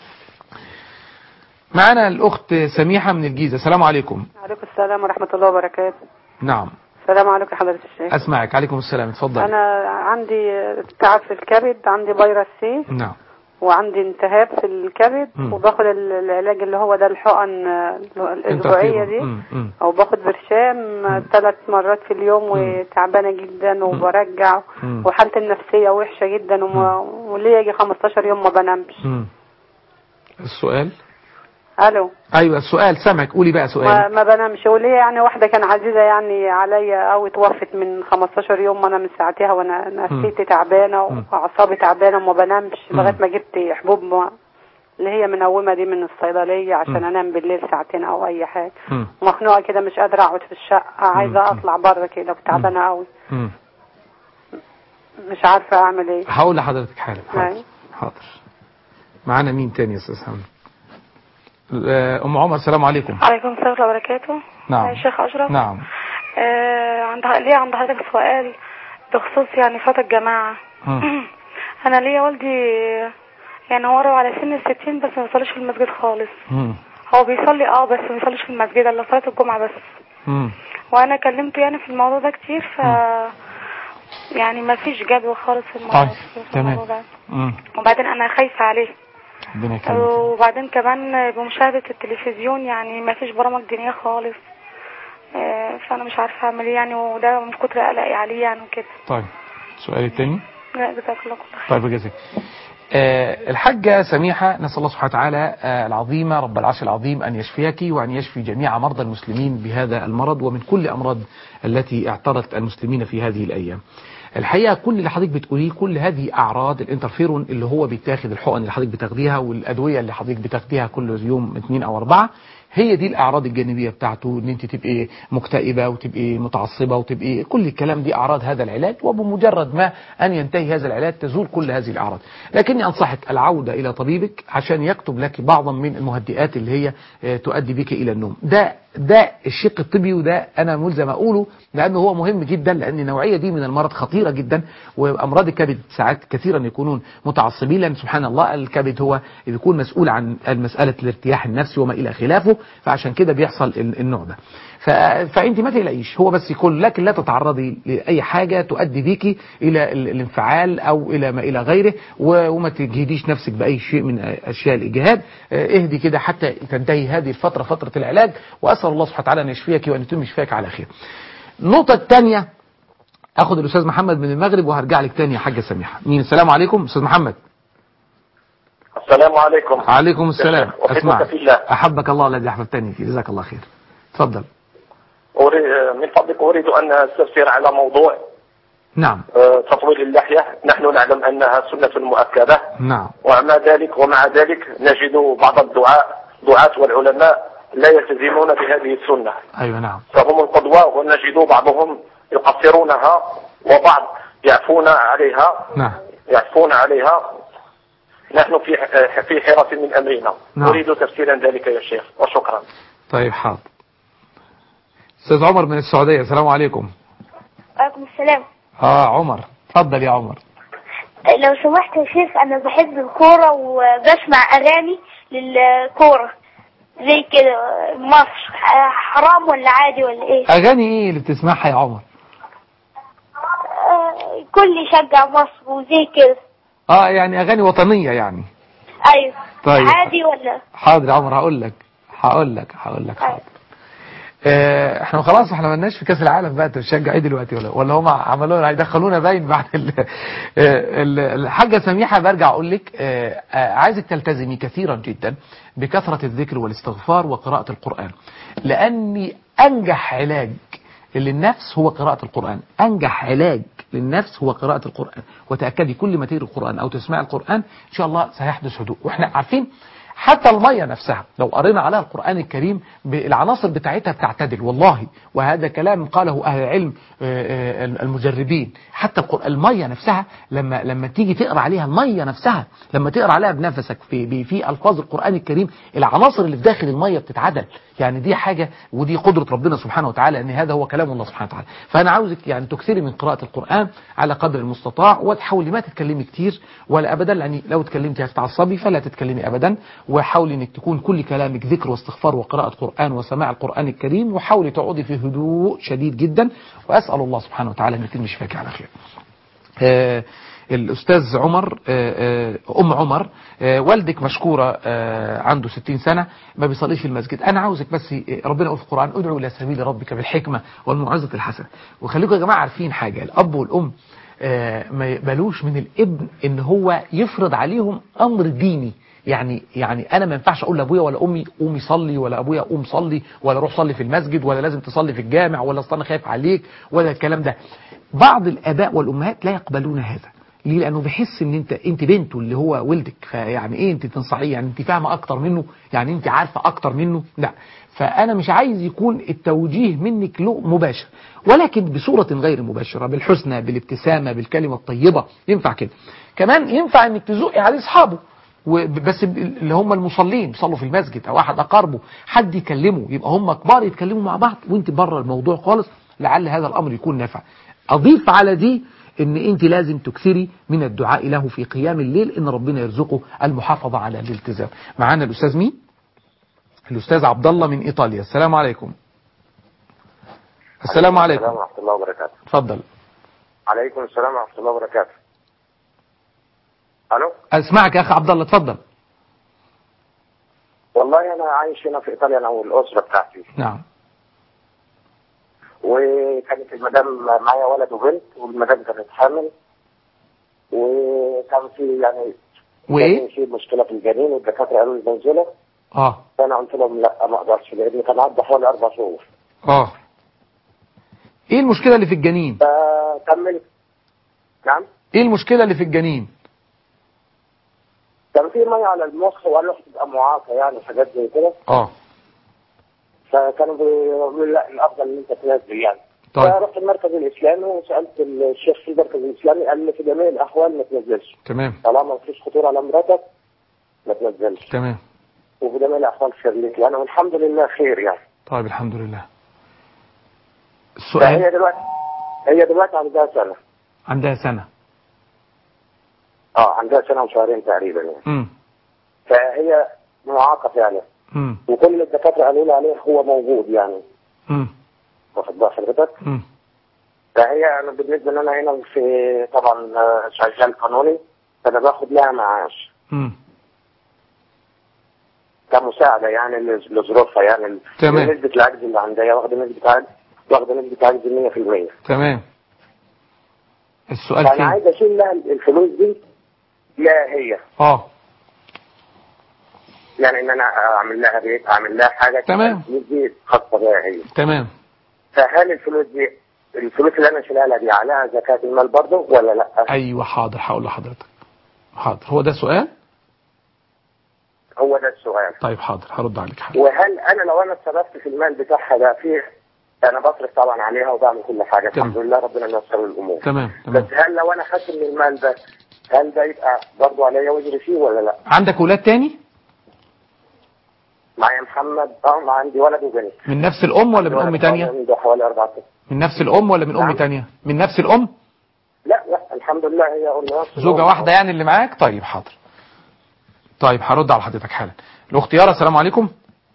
معنا الأخت سميحة من الجيزة. السلام عليكم. وعليكم السلام ورحمة الله وبركاته. نعم. السلام عليكم حضرة الشيخ. أسمعك. عليكم السلام، اتفضل. أنا عندي تعب في الكبد، عندي فيروس سي. نعم. وعندي التهاب في الكبد، وباخد العلاج اللي هو ده الحقن الأسبوعية دي، أو باخد برشام 3 مرات في اليوم، وتعبانة جدا وبرجع، وحالتي النفسية وحشة جدا، وليه يجي 15 يوم ما بنامش. السؤال؟ الو. ايوه السؤال سامعك، قولي بقى سؤال. ما بنامش، وليه يعني واحده كان عزيزه يعني عليا او توفت من 15 يوم، وانا من ساعتها وانا نفسيتي تعبانه واعصابي تعبانه وما بنامش، لغايه ما جبت حبوب اللي هي منومه دي من الصيدليه عشان انام بالليل ساعتين او اي حاجه. مخنوقه كده مش قادره اقعد في الشقه، عايزه اطلع بره كده وتعبانه قوي. مش عارفه اعمل ايه. هقول لحضرتك حالا. حاضر. معانا مين تاني يا استاذ حمد؟ أم عمر. السلام عليكم. عليكم السلام ورحمة الله وبركاته. نعم. الشيخ أشرف. نعم. عند حضرتك سؤال بخصوص يعني صلاة الجماعة. أنا ليا والدي يعني هو على سن 60 بس ما بيصليش في المسجد خالص. هو بيصلي بس ما بيصليش في المسجد إلا صلاة الجمعة بس. وأنا كلمته يعني في الموضوع ده كتير، يعني ما فيش جدوى خالص في الموضوع ده. وبعدين أنا خايفة عليه. وبعدين كمان بمشاهدة التلفزيون يعني ما فيش برامج دينية خالص، فأنا مش عارفة أعمل إيه يعني، وده من كتر قلقي عليه يعني وكده. طيب السؤال الثاني. لا جزاك الله خير. طيب جزاك. الحاجة سميحة، نسأل الله سبحانه وتعالى العظيم رب العرش العظيم أن يشفيك وأن يشفي جميع مرضى المسلمين بهذا المرض ومن كل أمراض التي اعترت المسلمين في هذه الأيام. الحقيقة كل اللي حضرتك بتقوليه، كل هذه أعراض الانترفيرون اللي هو بيتاخد، الحقن اللي حضرتك بتاخديها والأدوية اللي حضرتك بتاخديها كل يوم 2 أو 4، هي دي الأعراض الجانبية بتاعته، ان انت تبقي مكتئبة وتبقي متعصبة وتبقي كل الكلام دي أعراض هذا العلاج، وبمجرد ما أن ينتهي هذا العلاج تزول كل هذه الأعراض. لكني أنصحك العودة إلى طبيبك عشان يكتب لك بعضا من المهدئات اللي هي تؤدي بك إلى النوم. ده الشق الطبي، وده أنا ملزم أقوله لأنه هو مهم جدا، لأن النوعية دي من المرض خطيرة جدا. وأمراض الكبد ساعات كثيرا يكونون متعصبين، لأن سبحان الله الكبد هو يكون مسؤول عن مسألة الارتياح النفسي وما إلى خلافه، فعشان كده بيحصل النوع ده. فأنت ما تقلقيش، هو بس يكون، لكن لا تتعرضي لأي حاجة تؤدي بيكي إلى الانفعال أو إلى ما إلى غيره، وما تجهديش نفسك بأي شيء من أشياء الإجهاد. اهدي كده حتى تنتهي هذه الفترة، فترة العلاج، وأسأل الله سبحانه وتعالى أن يشفيك وأن يتم شفاك على خير. النقطة الثانية، أخذ الأستاذ محمد من المغرب وهرجع لك تاني يا حاجة سميحة. مين؟ السلام عليكم أستاذ محمد. السلام عليكم. عليكم السلام. أسمع في الله. أحبك الله الذي أحببتني فيه، جزاك الله خير. تفضل. من فضلك أريد أن أستفسر على موضوع نعم تطويل اللحية. نحن نعلم أنها سنة مؤكدة. نعم. ومع ذلك نجد بعض الدعاة والعلماء لا يلتزمون بهذه السنة. أيوة نعم. فهم القدوة، ونجد بعضهم يقصرونها وبعض يعفون عليها. نعم. يعفون عليها. نحن في حيرة من أمرنا. نعم. أريد تفسيرا ذلك يا شيخ، وشكرا. طيب حاضر. أستاذ عمر من السعودية، السلام عليكم. وعليكم السلام. عمر، تفضل يا عمر. لو سمحت يا شيخ، أنا بحب الكورة وبسمع أغاني للكورة زي كده. مصر حرام ولا عادي ولا إيه؟ أغاني إيه اللي بتسمعها يا عمر؟ كل يشجع مصر وزي كده. يعني أغاني وطنية يعني. أيوه. طيب عادي ولا؟ حاضر يا عمر، هقول لك حاضر. احنا خلاص، احنا مالناش في كاس العالم بقى، تشجع ايه دلوقتي ولا هم عملونا هيدخلونا باين بعد الحاجه سميحه. برجع اقول لك عايزك تلتزمي كثيرا جدا بكثره الذكر والاستغفار وقراءه القران، لان انجح علاج للنفس هو قراءة القرآن. أنجح علاج للنفس هو قراءة القرآن. وتأكدي كل ما تقرأ القرآن أو تسمع القرآن إن شاء الله سيحدث هدوء. وإحنا عارفين حتى المية نفسها لو قرينا عليها القرآن الكريم العناصر بتاعتها بتعتدل والله، وهذا كلام قاله أهل العلم المجربين. حتى المية نفسها لما تيجي تقرأ عليها، المية نفسها لما تقرأ عليها بنفسك في ألفاظ القرآن الكريم، العناصر اللي في داخل المية بتتعدل. يعني دي حاجة، ودي قدرة ربنا سبحانه وتعالى، ان هذا هو كلام الله سبحانه وتعالى. فأنا عاوزك يعني تكثري من قراءة القرآن على قدر المستطاع، وتحاولي ما تتكلمي كتير ولا أبدا، لأن لو تكلمتي هتتعصبي، فلا تتكلمي أبدا. وحاولي انك تكون كل كلامك ذكر واستغفار وقراءة قرآن وسماع القرآن الكريم، وحاولي تقعدي في هدوء شديد جدا، وأسأل الله سبحانه وتعالى أن يتم شفاك على خير. الأستاذ عمر، أم عمر، والدك مشكورة، عنده 60 سنة ما بيصليش في المسجد. أنا عاوزك بس، ربنا يقول في القرآن ادعوا إلى سبيل ربك بالحكمة والموعظة الحسنة. وخليكم يا جماعة عارفين حاجة، الأب والأم ما يقبلوش من الابن إن هو يفرض عليهم أمر ديني. يعني أنا ما ينفعش أقول لأبويا ولا أمي قومي صلي، ولا أبويا قوم صلي، ولا روح صلي في المسجد، ولا لازم تصلي في الجامع، ولا أصل أنا خايف عليك، ولا الكلام ده. بعض الآباء والأمهات لا يقبلون هذا. ليه؟ لأنه بيحس ان انت بنته اللي هو ولدك، فيعني ايه انت تنصحيه؟ يعني انت فاهمه اكتر منه، يعني انت عارفه اكتر منه؟ لا. فانا مش عايز يكون التوجيه منك له مباشر، ولكن بصوره غير مباشره، بالحسنى، بالابتسامه، بالكلمه الطيبه، ينفع كده. كمان ينفع انك تزقي عليه اصحابه، بس اللي هم المصلين بيصلوا في المسجد، او احد اقاربه حد يكلمه، يبقى هم كبار يتكلموا مع بعض وانت بره الموضوع خالص، لعل هذا الامر يكون نافع. اضيف على دي ان انت لازم تكثري من الدعاء له في قيام الليل، ان ربنا يرزقه المحافظة على الالتزام. معانا الاستاذ مين؟ الاستاذ عبد الله من ايطاليا، السلام عليكم. السلام عليكم. السلام ورحمة الله وبركاته. اتفضل. عليكم السلام ورحمة الله وبركاته. الو. اسمعك يا اخي عبد الله، اتفضل. والله انا عايش هنا في ايطاليا انا والاسرة بتاعتي. نعم. وكانت المدام معايا ولد وبنت، والمدام كانت حامل، وكان في يعني وايه؟ في مشكله في الجنين والدكاتره قالوا لي ننزله. فانا قلت لهم لا ما اقدرش لان كان عدى حوالي 4 شهور. ايه المشكله اللي في الجنين؟ فكملت. نعم. ايه المشكله اللي في الجنين؟ كان في ميه على المخ وقالوا هتبقى معاقه يعني حاجات زي كده. فكانوا بيقولوا لا الافضل ان انت تنزل يعني. فرحت المركز الاسلامي وسالت الشيخ في المركز الاسلامي قال لي في جميع الاحوال ما تنزلش. تمام. طالما ما فيش خطوره على مراتك ما تنزلش. تمام. وفي جميع الاحوال خير لك يعني والحمد لله خير يعني. طيب الحمد لله. السؤال هي دلوقتي عندها سنه. عندها سنه. عندها سنه وشهرين تقريبا يعني. فهي معاقه فعلا. وكل الدكاتره قالوا لي عليه هو موجود يعني. واخد بال حضرتك؟ فهي انا بالنسبه ان انا هنا في طبعا شغال قانوني فانا باخد لها معاش. كمساعده يعني لظروفها يعني. تمام. نسبه العجز اللي عندها واخده نسبه عجز 100%. تمام. السؤال فانا عايز اشيل لها الفلوس دي لا هي. يعني ان انا اعمل لها بيت اعمل لها حاجه. تمام. دي خاصه بها هي. تمام. فهل الفلوس اللي انا شيلها لها دي عليها زكاه المال برضه ولا لا؟ ايوه حاضر هقول لحضرتك. حاضر هو ده سؤال؟ هو ده السؤال. طيب حاضر هرد عليك حاضر. وهل انا لو انا اتصرفت في المال بتاعها ده فيه انا بصرف طبعا عليها وبعمل كل حاجه. تمام. الحمد لله ربنا ييسر الامور. تمام. بس هل لو انا خدت من المال ده هل ده يبقى برضه عليا وزر فيه ولا لا؟ عندك ولاد تاني؟ معايا محمد عندي ولد وبنت. من نفس الام ولا من ام تانية؟ عنده حوالي 4 سنين. من نفس الام ولا من ام تانية؟ من نفس الام؟ لا الحمد لله هي ام. زوجة واحدة يعني اللي معاك؟ طيب حاضر. طيب هرد على حضرتك حالا. الاخت يارا السلام عليكم.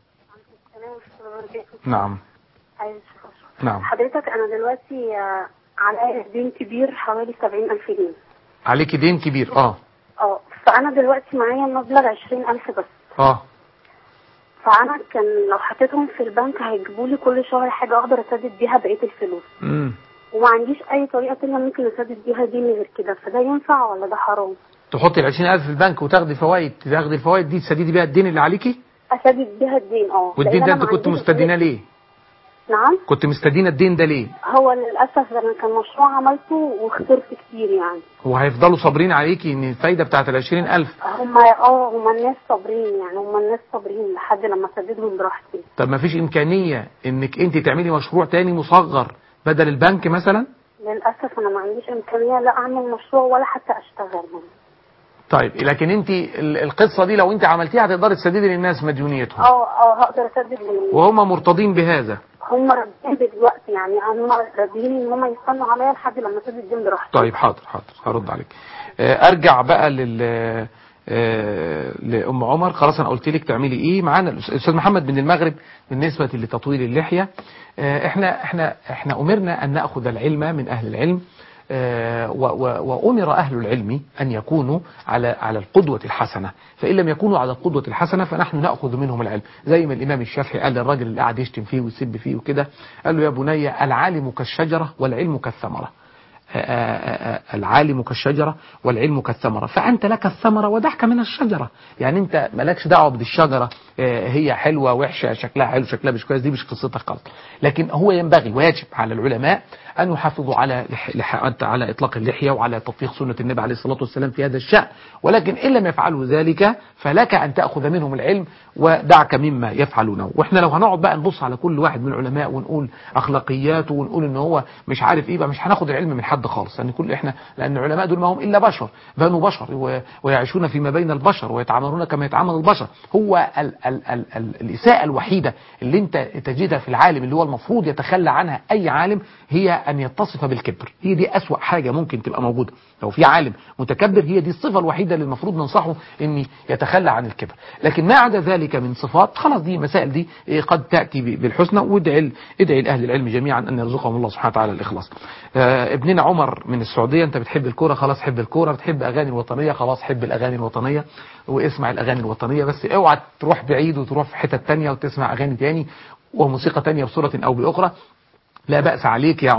نعم. نعم. حضرتك انا دلوقتي عليا دين كبير حوالي 70,000 جنيه. عليكي دين كبير؟ فانا دلوقتي معايا مبلغ 20,000 بس. فانا كان لو حطيتهم في البنك هيجيبوا لي كل شهر حاجه اقدر اسدد بيها بقيه الفلوس. وما عنديش اي طريقه تانية ممكن اسدد بيها دين غير كده، فده ينفع ولا ده حرام؟ تحطي ال 20,000 في البنك وتاخدي فوائد، تاخدي الفوائد دي تسددي بيها الدين اللي عليكي؟ اسدد بيها الدين. والدين ده انت كنت مستدينه ليه؟ نعم. كنت مستدينه الدين ده ليه؟ هو للاسف انا كان مشروع عملته وخسرت كتير يعني. وهيفضلوا صابرين عليكي ان الفايده بتاعت ال 20,000؟ هم الناس صابرين يعني، هم الناس صابرين لحد لما اسددهم براحتي. طب ما فيش امكانيه انك انت تعملي مشروع تاني مصغر بدل البنك مثلا؟ للاسف انا ما عنديش امكانيه لا اعمل مشروع ولا حتى اشتغل. طيب لكن انت القصه دي لو انت عملتيها هتقدري تسددي للناس مديونيتهم؟ هقدر اسدد للناس. وهم مرتضين بهذا؟ هم راضيين دلوقتي يعني، هم راضيين ان هم يستنوا عليا لحد لما اسدد الدين براحتي. طيب حاضر هرد عليك. ارجع بقى لأم عمر. خلاص انا قلت لك تعملي ايه. معانا الاستاذ محمد من المغرب. بالنسبه لتطويل اللحيه، احنا امرنا ان ناخذ العلم من اهل العلم، وأمر أهل العلم أن يكونوا على القدوة الحسنة، فإن لم يكونوا على القدوة الحسنة فنحن نأخذ منهم العلم. زي ما الإمام الشافعي قال للراجل اللي قاعد يشتم فيه ويسب فيه وكده، قال له يا بني العالم كالشجرة والعلم كالثمرة. العالم كالشجرة والعلم كالثمرة، فأنت لك الثمرة ودعك من الشجرة. يعني أنت مالكش دعوة بالشجرة هي حلوة وحشة، شكلها حلو شكلها مش كويس، دي مش قصتك خالص. لكن هو ينبغي ويجب على العلماء أن يحافظوا على إطلاق اللحية وعلى تطبيق سنة النبي عليه الصلاة والسلام في هذا الشأن. ولكن إن لم يفعلوا ذلك فلك أن تأخذ منهم العلم ودعك مما يفعلونه. وإحنا لو هنقعد بقى نبص على كل واحد من العلماء ونقول أخلاقياته ونقول إن هو مش عارف إيه بقى، مش هناخد العلم من حد خالص. يعني لأن العلماء دول ما هم إلا بشر، بنو بشر ويعيشون فيما بين البشر ويتعاملون كما يتعامل البشر. هو الإساءة الوحيدة اللي أنت تجدها في العالم اللي هو المفروض يتخلى عنها أي عالم هي أن يتصف بالكبر. هي دي أسوأ حاجة ممكن تبقى موجودة. لو في عالم متكبر هي دي الصفة الوحيدة اللي المفروض ننصحه أن يتخلى عن الكبر. لكن ما عدا ذلك من صفات خلاص دي مسائل دي قد تأتي بالحسنى. وادعي لأهل العلم جميعا أن يرزقهم الله سبحانه وتعالى الإخلاص. ابننا عمر من السعودية، أنت بتحب الكورة خلاص حب الكورة، بتحب أغاني الوطنية خلاص حب الأغاني الوطنية واسمع الأغاني الوطنية، بس اوعى تروح بعيد وتروح في حتة تانية وتسمع أغاني تاني وموسيقى تانية بصورة أو بأخرى. لا بأس عليك يا عمر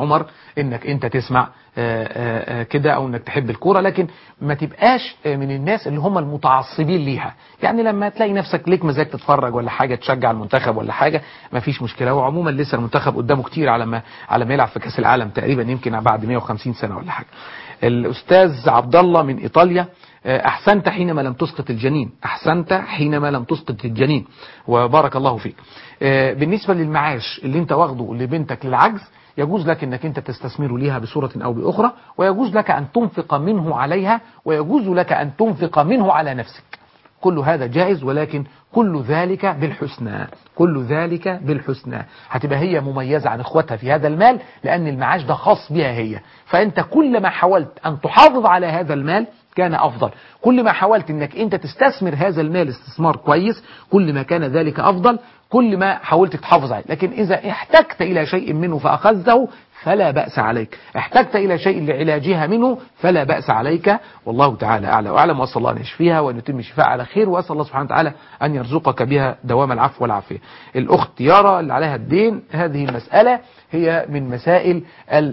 انك انت تسمع كده او انك تحب الكوره، لكن ما تبقاش من الناس اللي هم المتعصبين ليها. يعني لما تلاقي نفسك ليك مزاج تتفرج ولا حاجه تشجع المنتخب ولا حاجه ما فيش مشكله. وعموما لسه المنتخب قدامه كتير على ما يلعب في كاس العالم تقريبا، يمكن بعد 150 سنه ولا حاجه. الاستاذ عبد الله من ايطاليا، احسنت حينما لم تسقط الجنين، احسنت حينما لم تسقط الجنين وبارك الله فيك. بالنسبه للمعاش اللي انت واخده لبنتك للعجز، يجوز لك انك انت تستثمره ليها بصورة او باخرى، ويجوز لك ان تنفق منه عليها، ويجوز لك ان تنفق منه على نفسك. كل هذا جائز، ولكن كل ذلك بالحسنى، كل ذلك بالحسنى. هتبقى هي مميزة عن اخواتها في هذا المال، لان المعاش ده خاص بها هي. فانت كل ما حاولت ان تحافظ على هذا المال كان افضل، كل ما حاولت انك انت تستثمر هذا المال استثمار كويس كل ما كان ذلك افضل، كل ما حاولت تحافظ عليه. لكن اذا احتجت الى شيء منه فاخذته فلا بأس عليك، احتجت الى شيء لعلاجها منه فلا بأس عليك، والله تعالى اعلى واعلم. واسال الله ان يشفيها وان يتم الشفاء على خير، واسال الله سبحانه وتعالى ان يرزقك بها دوام العفو والعافيه. الاخت يارا اللي عليها الدين، هذه المسألة هي من مسائل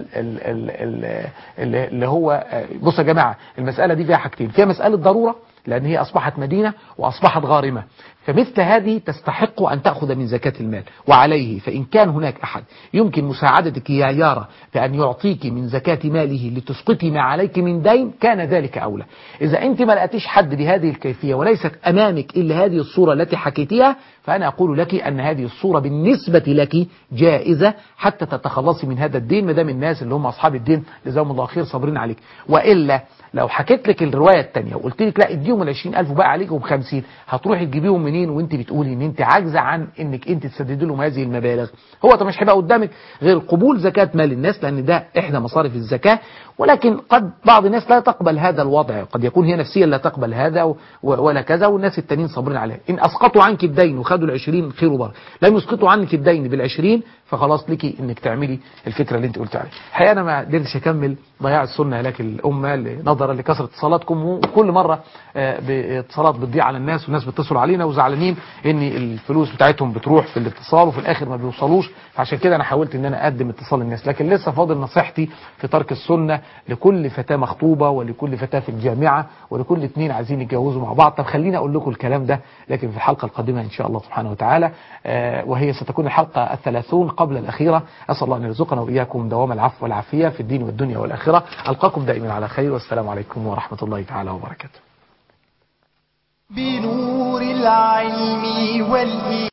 اللي هو بصوا يا جماعة، المسألة دي فيها حاجتين، فيها مسألة ضرورة لأن هي أصبحت مدينة وأصبحت غارمة، فمثل هذه تستحق أن تأخذ من زكاة المال. وعليه فإن كان هناك أحد يمكن مساعدتك يا يارا بأن يعطيك من زكاة ماله لتسقطي ما عليك من دين كان ذلك أولى. إذا أنت ما لقيتيش حد بهذه الكيفية وليست أمامك إلا هذه الصورة التي حكيتيها، فأنا أقول لك أن هذه الصورة بالنسبة لك جائزة حتى تتخلصي من هذا الدين، ما دام الناس اللي هم أصحاب الدين جزاهم الله خير صابرين عليك. وإلا لو حكيت لك الرواية الثانية وقلت لك لا اديهم ال20,000 وبقى عليكم ب50، هتروحي تجيبيهم منين وانت بتقولي ان انت عاجزة عن انك انت تسدد لهم هذه المبالغ؟ هو طب مش هيبقى قدامك غير قبول زكاة مال الناس، لان ده احدى مصارف الزكاة. ولكن قد بعض الناس لا تقبل هذا الوضع، قد يكون هي نفسيا لا تقبل هذا ولا كذا، والناس التانيين صابرين عليه. ان اسقطوا عنك الدين وخدوا ال20 خير وبركه، لم يسقطوا عنك الدين بال20 فخلاص لك انك تعملي الفكرة اللي انت قلت عليها. الحقيقة انا ما قدرتش اكمل ضياع السنة هلاك الامة نظرا لكثرة اتصالاتكم، وكل مرة باتصالات بتضيع على الناس والناس بيتصلوا علينا وزعلانين ان الفلوس بتاعتهم بتروح في الاتصال وفي الاخر ما بيوصلوش. فعشان كده انا حاولت ان انا اقدم اتصال للناس، لكن لسه فاضل نصيحتي في ترك السنة لكل فتاة مخطوبة ولكل فتاة في الجامعة ولكل اتنين عايزين يتجوزوا مع بعض. طب خليني اقول لكم الكلام ده لكن في الحلقة القادمة ان شاء الله سبحانه وتعالى، وهي ستكون الحلقة 30 قبل الأخيرة. أسأل الله أن يرزقنا وإياكم دوام العفو والعافية في الدين والدنيا والآخرة. ألقاكم دائما على خير، والسلام عليكم ورحمة الله تعالى وبركاته. بنور العلم والإيمان